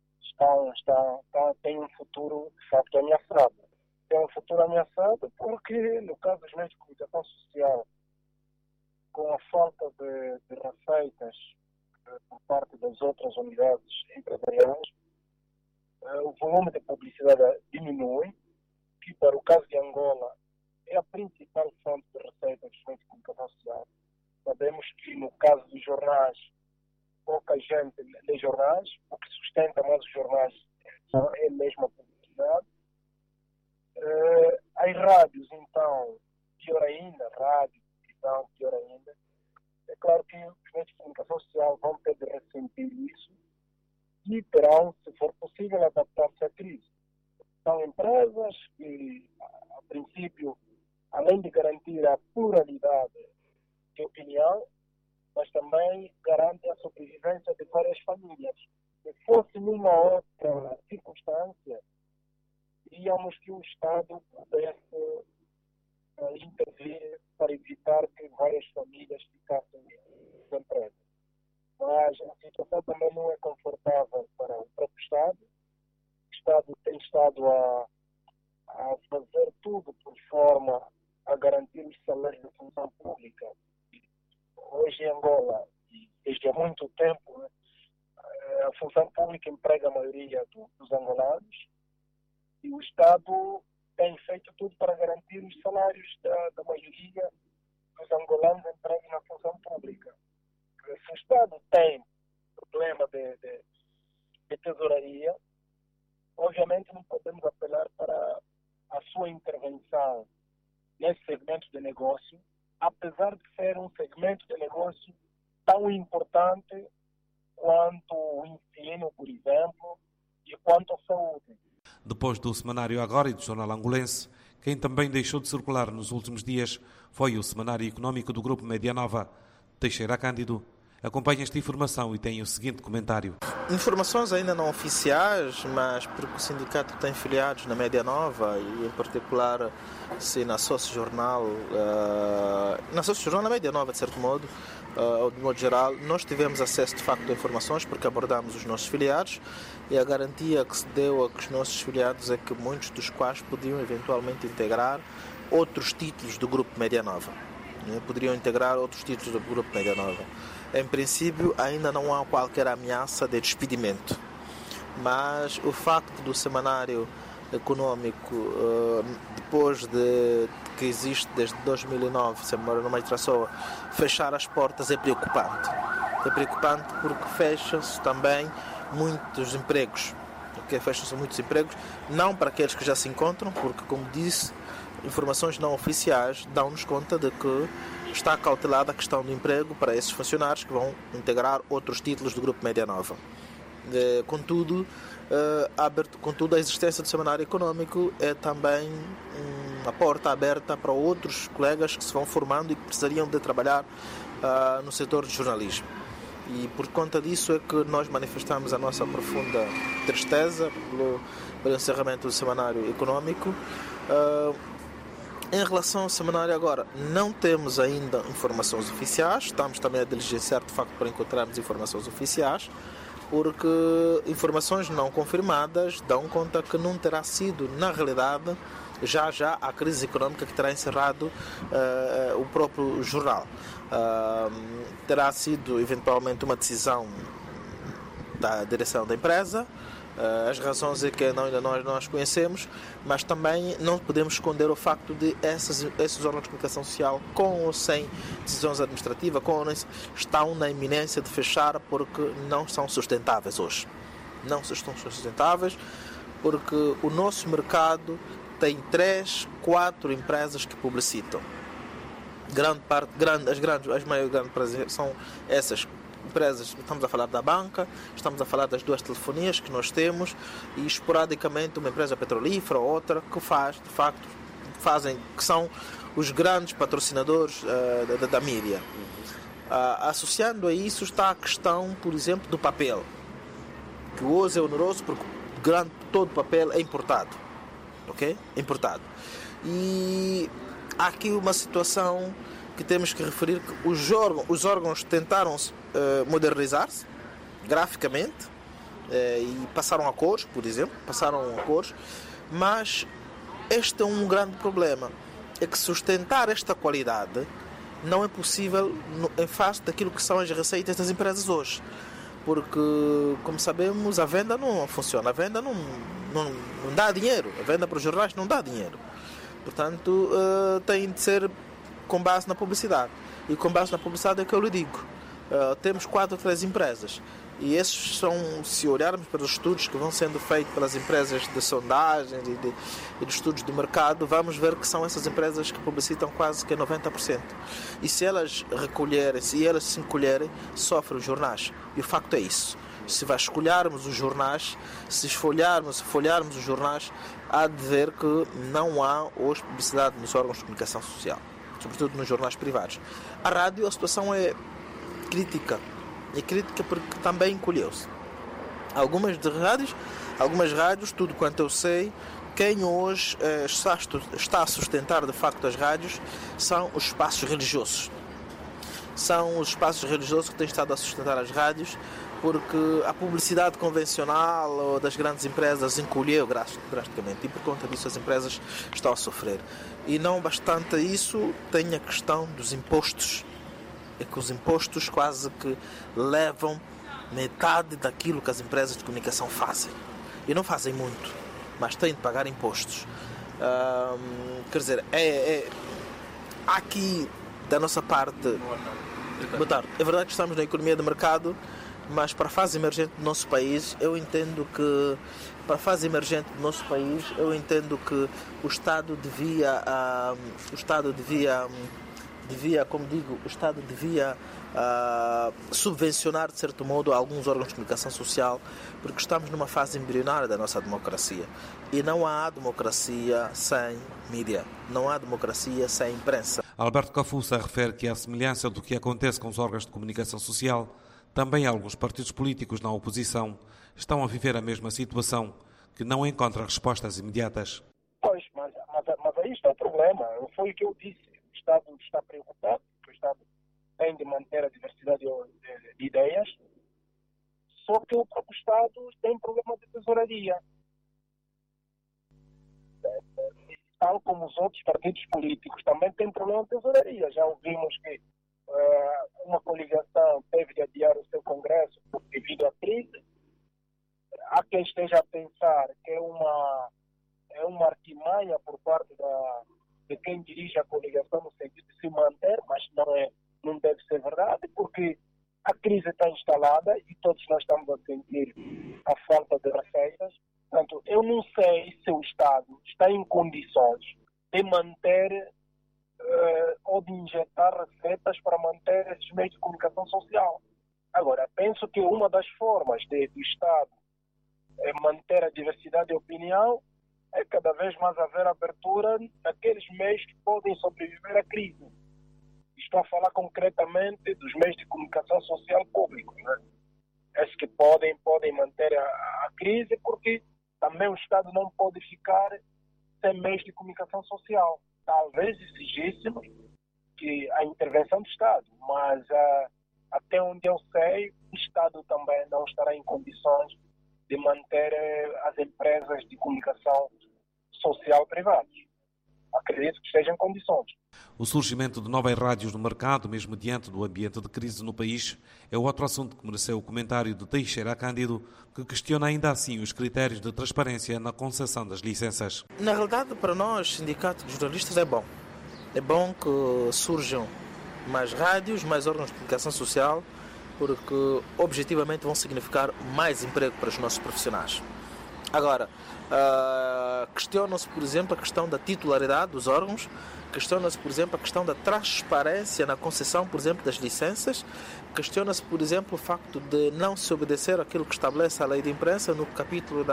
tem um futuro de facto ameaçado. Tem um futuro ameaçado porque, no caso dos meios de comunicação social, com a falta de receitas por parte das outras unidades empresariais, o volume de publicidade diminui, que para o caso de Angola é a principal fonte de receita dos meios de comunicação social. Sabemos que no caso dos jornais, pouca gente lê jornais, o que sustenta mais os jornais é mesmo a publicidade. As rádios, então, pior ainda, pior ainda. É claro que os meios de comunicação social vão ter de ressentir isso e terão, se for possível, adaptar-se à crise. São empresas que, a princípio, além de garantir a pluralidade de opinião, mas também garantem a sobrevivência de várias famílias. Se fosse numa outra circunstância, diríamos que o Estado pudesse intervir para evitar que várias famílias ficassem desempregadas. Mas a situação também não é confortável para o próprio Estado. O Estado tem estado a fazer tudo por forma a garantir os salários da função pública. Hoje em Angola, e desde há muito tempo, a função pública emprega a maioria dos angolanos e o Estado tem feito tudo para garantir os salários da maioria dos angolanos empregues na função pública. Se o Estado tem problema de tesouraria, obviamente não podemos apelar para a sua intervenção nesse segmento de negócio, apesar de ser um segmento de negócio tão importante quanto o ensino, por exemplo, e quanto a saúde. Depois do semanário Agora e do jornal Angolense, quem também deixou de circular nos últimos dias foi o semanário económico do Grupo Medianova. Teixeira Cândido acompanha esta informação e tem o seguinte comentário. Informações ainda não oficiais, mas porque o sindicato tem filiados na Medianova e em particular se na Sócio Jornal, na Medianova de certo modo, de modo geral, nós tivemos acesso de facto a informações porque abordamos os nossos filiados e a garantia que se deu a que os nossos filiados é que muitos dos quais podiam eventualmente integrar outros títulos do Grupo Medianova. Poderiam integrar outros títulos do Grupo Medianova. Em princípio, ainda não há qualquer ameaça de despedimento, mas o facto do semanário económico, depois de que existe desde 2009, se a memória não me traçou, fechar as portas é preocupante. É preocupante porque fecham-se também muitos empregos. Fecham-se muitos empregos, não para aqueles que já se encontram, porque, como disse, informações não oficiais dão-nos conta de que está cautelada a questão do emprego para esses funcionários que vão integrar outros títulos do Grupo Medianova. Contudo, a existência do semanário económico é também uma porta aberta para outros colegas que se vão formando e que precisariam de trabalhar no setor de jornalismo. E por conta disso é que nós manifestamos a nossa profunda tristeza pelo encerramento do semanário económico. Em relação ao semanário agora, não temos ainda informações oficiais, estamos também a diligenciar de facto para encontrarmos informações oficiais, porque informações não confirmadas dão conta que não terá sido, na realidade, já a crise económica que terá encerrado o próprio jornal. Terá sido eventualmente uma decisão da direção da empresa. As razões é que ainda nós conhecemos, mas também não podemos esconder o facto de esses órgãos de comunicação social, com ou sem decisões administrativas, estão na iminência de fechar porque não são sustentáveis hoje. Não estão sustentáveis porque o nosso mercado tem 3, 4 empresas que publicitam. As maiores empresas são essas empresas. Estamos a falar da banca, estamos a falar das 2 telefonias que nós temos e esporadicamente uma empresa petrolífera ou outra que que são os grandes patrocinadores da mídia. Associando a isso está a questão, por exemplo, do papel, que hoje é oneroso porque todo o papel é importado. Ok? Importado. E há aqui uma situação que temos que referir, que os órgãos tentaram modernizar-se graficamente e passaram a cores, por exemplo, mas este é um grande problema, é que sustentar esta qualidade não é possível em face daquilo que são as receitas das empresas hoje. Porque, como sabemos, a venda não funciona, a venda não dá dinheiro, a venda para os jornais não dá dinheiro. Portanto, tem de ser com base na publicidade. E com base na publicidade é que eu lhe digo. Temos 4 ou 3 empresas. E esses são, se olharmos para os estudos que vão sendo feitos pelas empresas de sondagem e de estudos de mercado, vamos ver que são essas empresas que publicitam quase que 90%. E se elas recolherem, se elas se encolherem, sofrem os jornais. E o facto é isso. Se vasculharmos os jornais, se folharmos os jornais, há de ver que não há hoje publicidade nos órgãos de comunicação social, sobretudo nos jornais privados. A rádio, a situação é crítica. É crítica porque também encolheu-se. Algumas rádios, tudo quanto eu sei, quem hoje está a sustentar de facto as rádios são os espaços religiosos. São os espaços religiosos que têm estado a sustentar as rádios, porque a publicidade convencional ou das grandes empresas encolheu drasticamente e por conta disso as empresas estão a sofrer. E não bastante isso, tem a questão dos impostos. É que os impostos quase que levam metade daquilo que as empresas de comunicação fazem. E não fazem muito, mas têm de pagar impostos. Quer dizer, aqui da nossa parte... Boa tarde. É verdade que estamos na economia de mercado, mas para a fase emergente do nosso país, eu entendo que o Estado devia subvencionar de certo modo alguns órgãos de comunicação social, porque estamos numa fase embrionária da nossa democracia e não há democracia sem mídia, não há democracia sem imprensa. Alberto Cafuça refere que, à semelhança do que acontece com os órgãos de comunicação social, também alguns partidos políticos na oposição estão a viver a mesma situação, que não encontra respostas imediatas. Pois, mas aí está o problema. Foi o que eu disse. O Estado está preocupado, o Estado tem de manter a diversidade de ideias, só que o próprio Estado tem problema de tesouraria. Tal como os outros partidos políticos também têm problema de tesouraria. Já ouvimos que uma coligação teve de adiar o seu congresso devido à crise. Há quem esteja a pensar que é uma artimanha por parte de quem dirige a coligação no sentido de se manter, mas não deve ser verdade, porque a crise está instalada e todos nós estamos a sentir a falta de receitas. Portanto, eu não sei se o Estado está em condições de manter ou de injetar receitas para manter esses meios de comunicação social. Agora, penso que uma das formas do Estado manter a diversidade de opinião é cada vez mais haver abertura daqueles meios que podem sobreviver à crise. Estou a falar concretamente dos meios de comunicação social públicos, né? Esses que podem manter a crise, porque também o Estado não pode ficar sem meios de comunicação social. Talvez exigíssemos que a intervenção do Estado, mas até onde eu sei, o Estado também não estará em condições de manter as empresas de comunicação social privadas. Acredito que estejam em condições. O surgimento de novas rádios no mercado, mesmo diante do ambiente de crise no país, é outro assunto que mereceu o comentário de Teixeira Cândido, que questiona ainda assim os critérios de transparência na concessão das licenças. Na realidade, para nós, sindicato de jornalistas, é bom. É bom que surjam mais rádios, mais órgãos de comunicação social, porque objetivamente vão significar mais emprego para os nossos profissionais. Agora, questiona-se, por exemplo, a questão da titularidade dos órgãos, questiona-se, por exemplo, a questão da transparência na concessão, por exemplo, das licenças, questiona-se, por exemplo, o facto de não se obedecer àquilo que estabelece a lei de imprensa no capítulo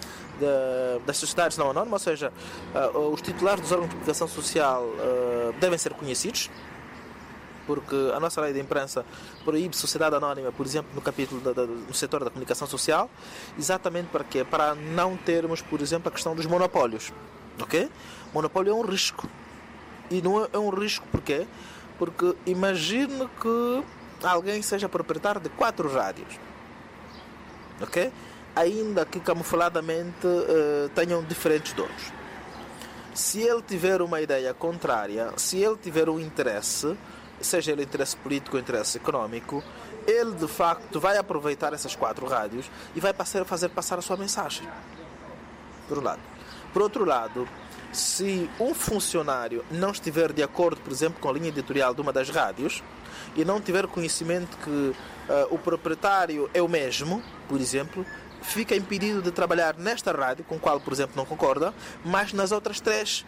das sociedades não anónimas, ou seja, os titulares dos órgãos de comunicação social devem ser conhecidos, porque a nossa lei de imprensa proíbe sociedade anónima, por exemplo, no capítulo no setor da comunicação social, exatamente para quê? Para não termos, por exemplo, a questão dos monopólios. Ok? Monopólio é um risco. E não é um risco porquê? Porque imagine que alguém seja proprietário de 4 rádios. Ok? Ainda que camufladamente tenham diferentes donos. Se ele tiver uma ideia contrária, se ele tiver um interesse, seja ele interesse político ou interesse econômico, ele de facto vai aproveitar essas 4 rádios e vai fazer passar a sua mensagem. Por um lado. Por outro lado, se um funcionário não estiver de acordo, por exemplo, com a linha editorial de uma das rádios e não tiver conhecimento que o proprietário é o mesmo, por exemplo, fica impedido de trabalhar nesta rádio, com a qual, por exemplo, não concorda, mas nas outras 3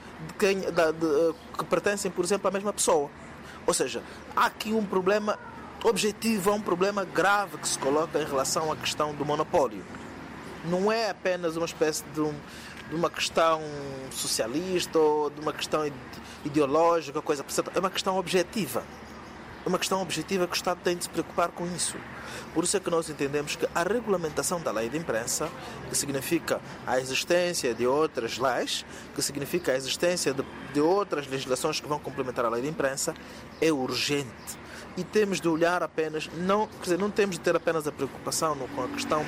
que pertencem, por exemplo, à mesma pessoa. Ou seja, há aqui um problema objetivo, há um problema grave que se coloca em relação à questão do monopólio. Não é apenas uma espécie de uma questão socialista ou de uma questão ideológica, coisa parecida. É uma questão objetiva. É uma questão objetiva que o Estado tem de se preocupar com isso. Por isso é que nós entendemos que a regulamentação da lei de imprensa, que significa a existência de outras leis, que significa a existência de outras legislações que vão complementar a lei de imprensa, é urgente. E temos de olhar apenas, não temos de ter apenas a preocupação com a questão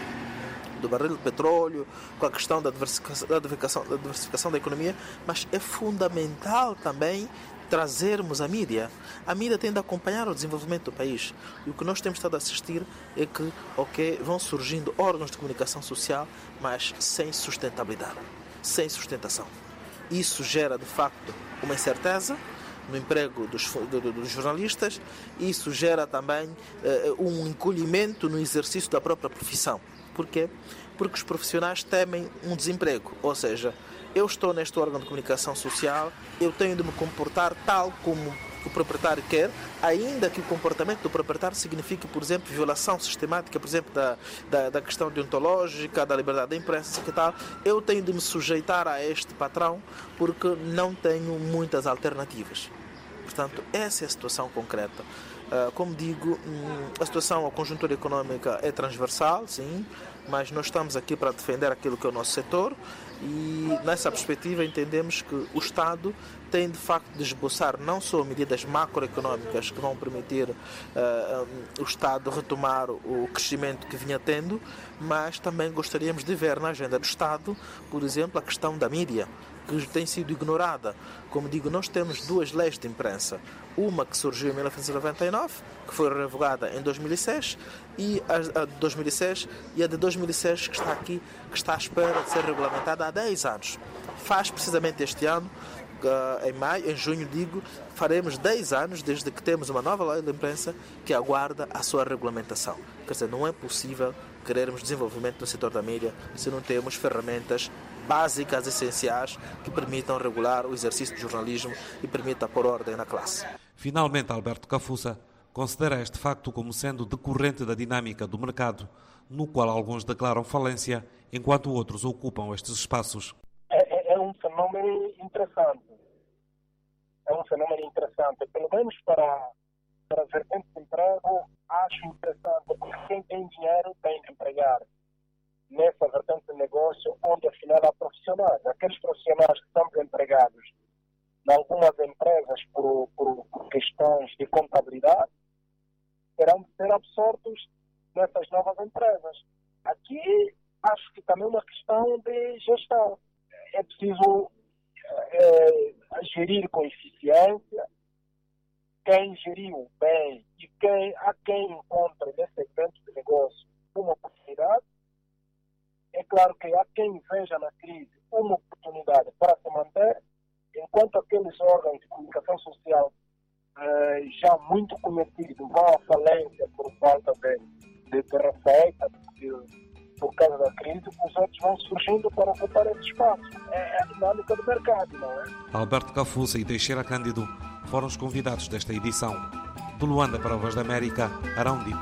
do barril de petróleo, com a questão da diversificação da economia, mas é fundamental também trazermos a mídia. A mídia tem de acompanhar o desenvolvimento do país. E o que nós temos estado a assistir é que vão surgindo órgãos de comunicação social, mas sem sustentabilidade, sem sustentação. Isso gera, de facto, uma incerteza no emprego dos jornalistas. Isso gera também um encolhimento no exercício da própria profissão. Por quê? Porque os profissionais temem um desemprego. Ou seja, eu estou neste órgão de comunicação social, eu tenho de me comportar tal como o proprietário quer, ainda que o comportamento do proprietário signifique, por exemplo, violação sistemática, por exemplo, da questão deontológica, da liberdade da imprensa, que tal, eu tenho de me sujeitar a este patrão porque não tenho muitas alternativas. Portanto, essa é a situação concreta. Como digo, a conjuntura económica é transversal, sim, mas nós estamos aqui para defender aquilo que é o nosso setor e, nessa perspectiva, entendemos que o Estado tem, de facto, de esboçar não só medidas macroeconómicas que vão permitir o Estado retomar o crescimento que vinha tendo, mas também gostaríamos de ver na agenda do Estado, por exemplo, a questão da mídia, que tem sido ignorada. Como digo, nós temos 2 leis de imprensa. Uma que surgiu em 1999, que foi revogada em 2006, e a de 2006, e a de 2006 que está aqui, que está à espera de ser regulamentada há 10 anos. Faz precisamente este ano, em junho, faremos 10 anos desde que temos uma nova lei de imprensa que aguarda a sua regulamentação. Quer dizer, não é possível querermos desenvolvimento no setor da mídia se não temos ferramentas básicas, essenciais, que permitam regular o exercício do jornalismo e permitam pôr ordem na classe. Finalmente, Alberto Cafuça considera este facto como sendo decorrente da dinâmica do mercado, no qual alguns declaram falência, enquanto outros ocupam estes espaços. É um fenômeno interessante. É um fenômeno interessante. Pelo menos para a vertente de emprego, acho interessante, porque quem tem dinheiro tem de empregar nessa vertente de negócio, onde afinal há profissionais. Aqueles profissionais que estão empregados em algumas empresas por questões de contabilidade terão de ser absortos nessas novas empresas. Aqui acho que também é uma questão de gestão. É preciso gerir com eficiência. Quem geriu bem e quem encontra nesse segmento de negócio uma oportunidade, é claro que há quem veja na crise uma oportunidade para se manter, enquanto aqueles órgãos de comunicação social já muito conhecidos vão à falência por falta de receita, por causa da crise, os outros vão surgindo para ocupar esse espaço. É a dinâmica do mercado, não é? Alberto Cafuça e Teixeira Cândido foram os convidados desta edição. De Luanda para a Voz da América, Arão Dipo.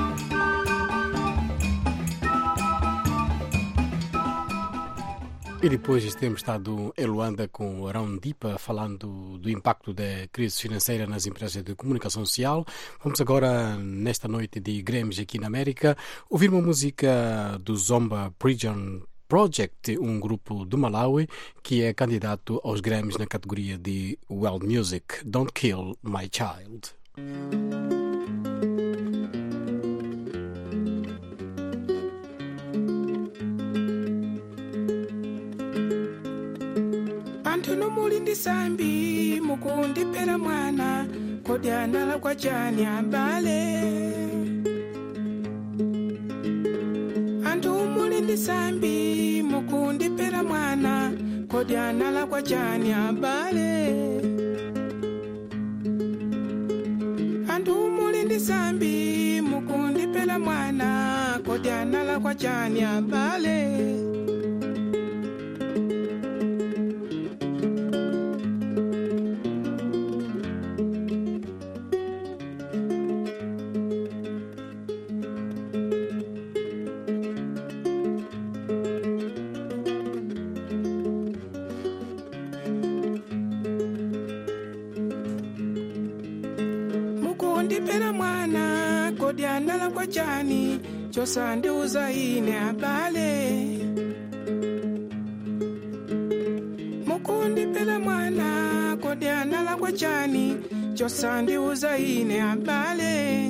E depois temos estado em Luanda com o Arão Dipa falando do impacto da crise financeira nas empresas de comunicação social. Vamos agora, nesta noite de Grêmios aqui na América, ouvir uma música do Zomba Prison Project, um grupo do Malawi que é candidato aos Grêmios na categoria de World Music. Don't Kill My Child. No more mulindi sambi mukundi pera mwana kodi anala kwa chani abale antu mulindi sambi mukundi pera mwana kodi anala kwa chani abale antu mulindi sambi mukundi pera mwana kodi anala kwa chani abale ndipera mwana kodi andala kwa chani chosa ndiuza ine abale mukundipera mwana kodi andala kwa chani chosa ndiuza ine abale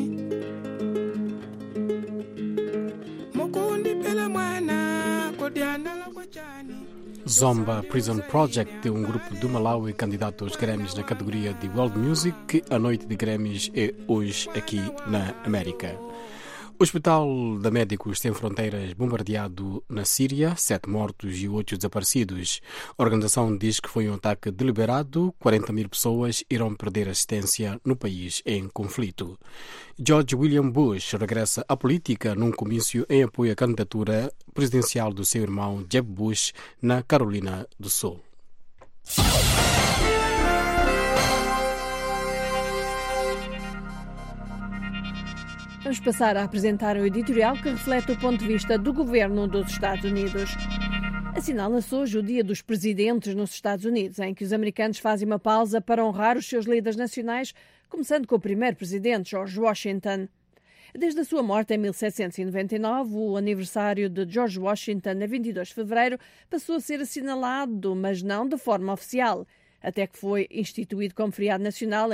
mukundipera mwana kodi andala kwa chani. Zomba Prison Project é um grupo do Malawi candidato aos Grammys na categoria de World Music. A noite de Grammys é hoje aqui na América. O Hospital de Médicos Sem Fronteiras bombardeado na Síria, 7 mortos e 8 desaparecidos. A organização diz que foi um ataque deliberado, 40 mil pessoas irão perder assistência no país em conflito. George William Bush regressa à política num comício em apoio à candidatura presidencial do seu irmão Jeb Bush na Carolina do Sul. Vamos passar a apresentar o editorial que reflete o ponto de vista do governo dos Estados Unidos. Assinala-se hoje o Dia dos Presidentes nos Estados Unidos, em que os americanos fazem uma pausa para honrar os seus líderes nacionais, começando com o primeiro presidente, George Washington. Desde a sua morte em 1799, o aniversário de George Washington, a 22 de fevereiro, passou a ser assinalado, mas não de forma oficial, até que foi instituído como feriado nacional em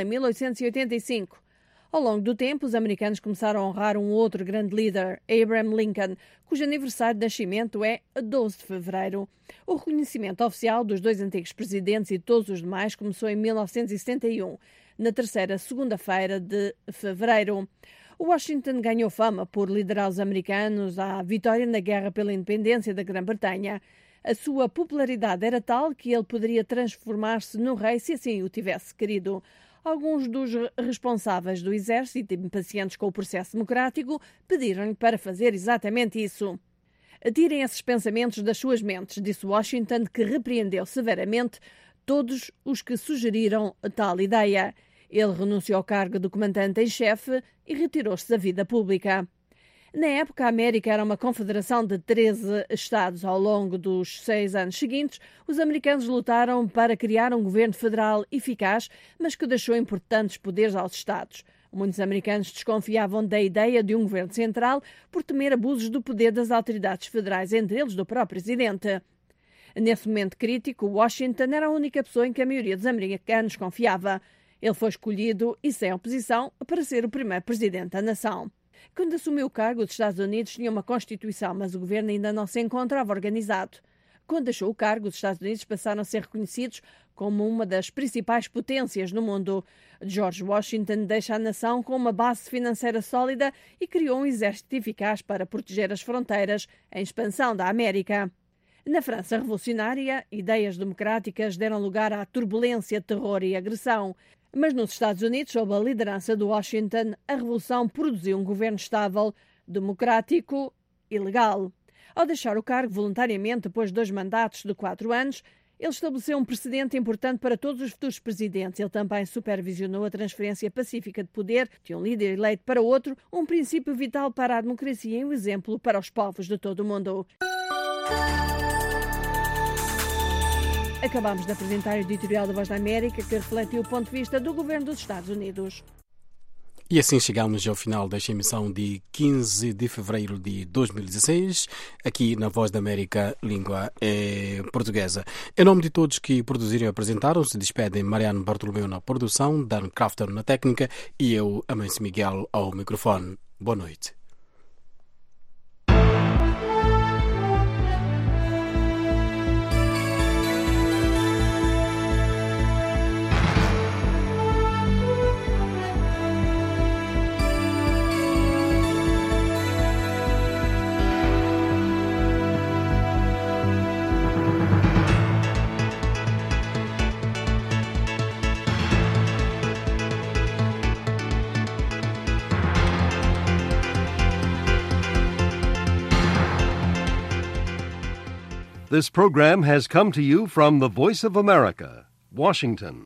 1885. Ao longo do tempo, os americanos começaram a honrar um outro grande líder, Abraham Lincoln, cujo aniversário de nascimento é 12 de fevereiro. O reconhecimento oficial dos dois antigos presidentes e todos os demais começou em 1971, na terceira segunda-feira de fevereiro. Washington ganhou fama por liderar os americanos à vitória na guerra pela independência da Grã-Bretanha. A sua popularidade era tal que ele poderia transformar-se num rei se assim o tivesse querido. Alguns dos responsáveis do exército, impacientes com o processo democrático, pediram-lhe para fazer exatamente isso. Tirem esses pensamentos das suas mentes, disse Washington, que repreendeu severamente todos os que sugeriram tal ideia. Ele renunciou ao cargo de comandante em chefe e retirou-se da vida pública. Na época, a América era uma confederação de 13 estados. Ao longo dos 6 anos seguintes, os americanos lutaram para criar um governo federal eficaz, mas que deixou importantes poderes aos estados. Muitos americanos desconfiavam da ideia de um governo central por temer abusos do poder das autoridades federais, entre eles do próprio presidente. Nesse momento crítico, Washington era a única pessoa em que a maioria dos americanos confiava. Ele foi escolhido, e sem oposição, para ser o primeiro presidente da nação. Quando assumiu o cargo, os Estados Unidos tinham uma Constituição, mas o governo ainda não se encontrava organizado. Quando deixou o cargo, os Estados Unidos passaram a ser reconhecidos como uma das principais potências no mundo. George Washington deixa a nação com uma base financeira sólida e criou um exército eficaz para proteger as fronteiras em expansão da América. Na França revolucionária, ideias democráticas deram lugar à turbulência, terror e agressão. Mas nos Estados Unidos, sob a liderança de Washington, a Revolução produziu um governo estável, democrático e legal. Ao deixar o cargo voluntariamente depois de 2 mandatos de 4 anos, ele estabeleceu um precedente importante para todos os futuros presidentes. Ele também supervisionou a transferência pacífica de poder de um líder eleito para outro, um princípio vital para a democracia e um exemplo para os povos de todo o mundo. Acabamos de apresentar o editorial da Voz da América, que refletiu o ponto de vista do governo dos Estados Unidos. E assim chegamos ao final desta emissão de 15 de fevereiro de 2016, aqui na Voz da América, língua portuguesa. Em nome de todos que produziram e apresentaram, se despedem Mariano Bartolomeu na produção, Dan Crafton na técnica e eu, Amancio Miguel, ao microfone. Boa noite. This program has come to you from the Voice of America, Washington.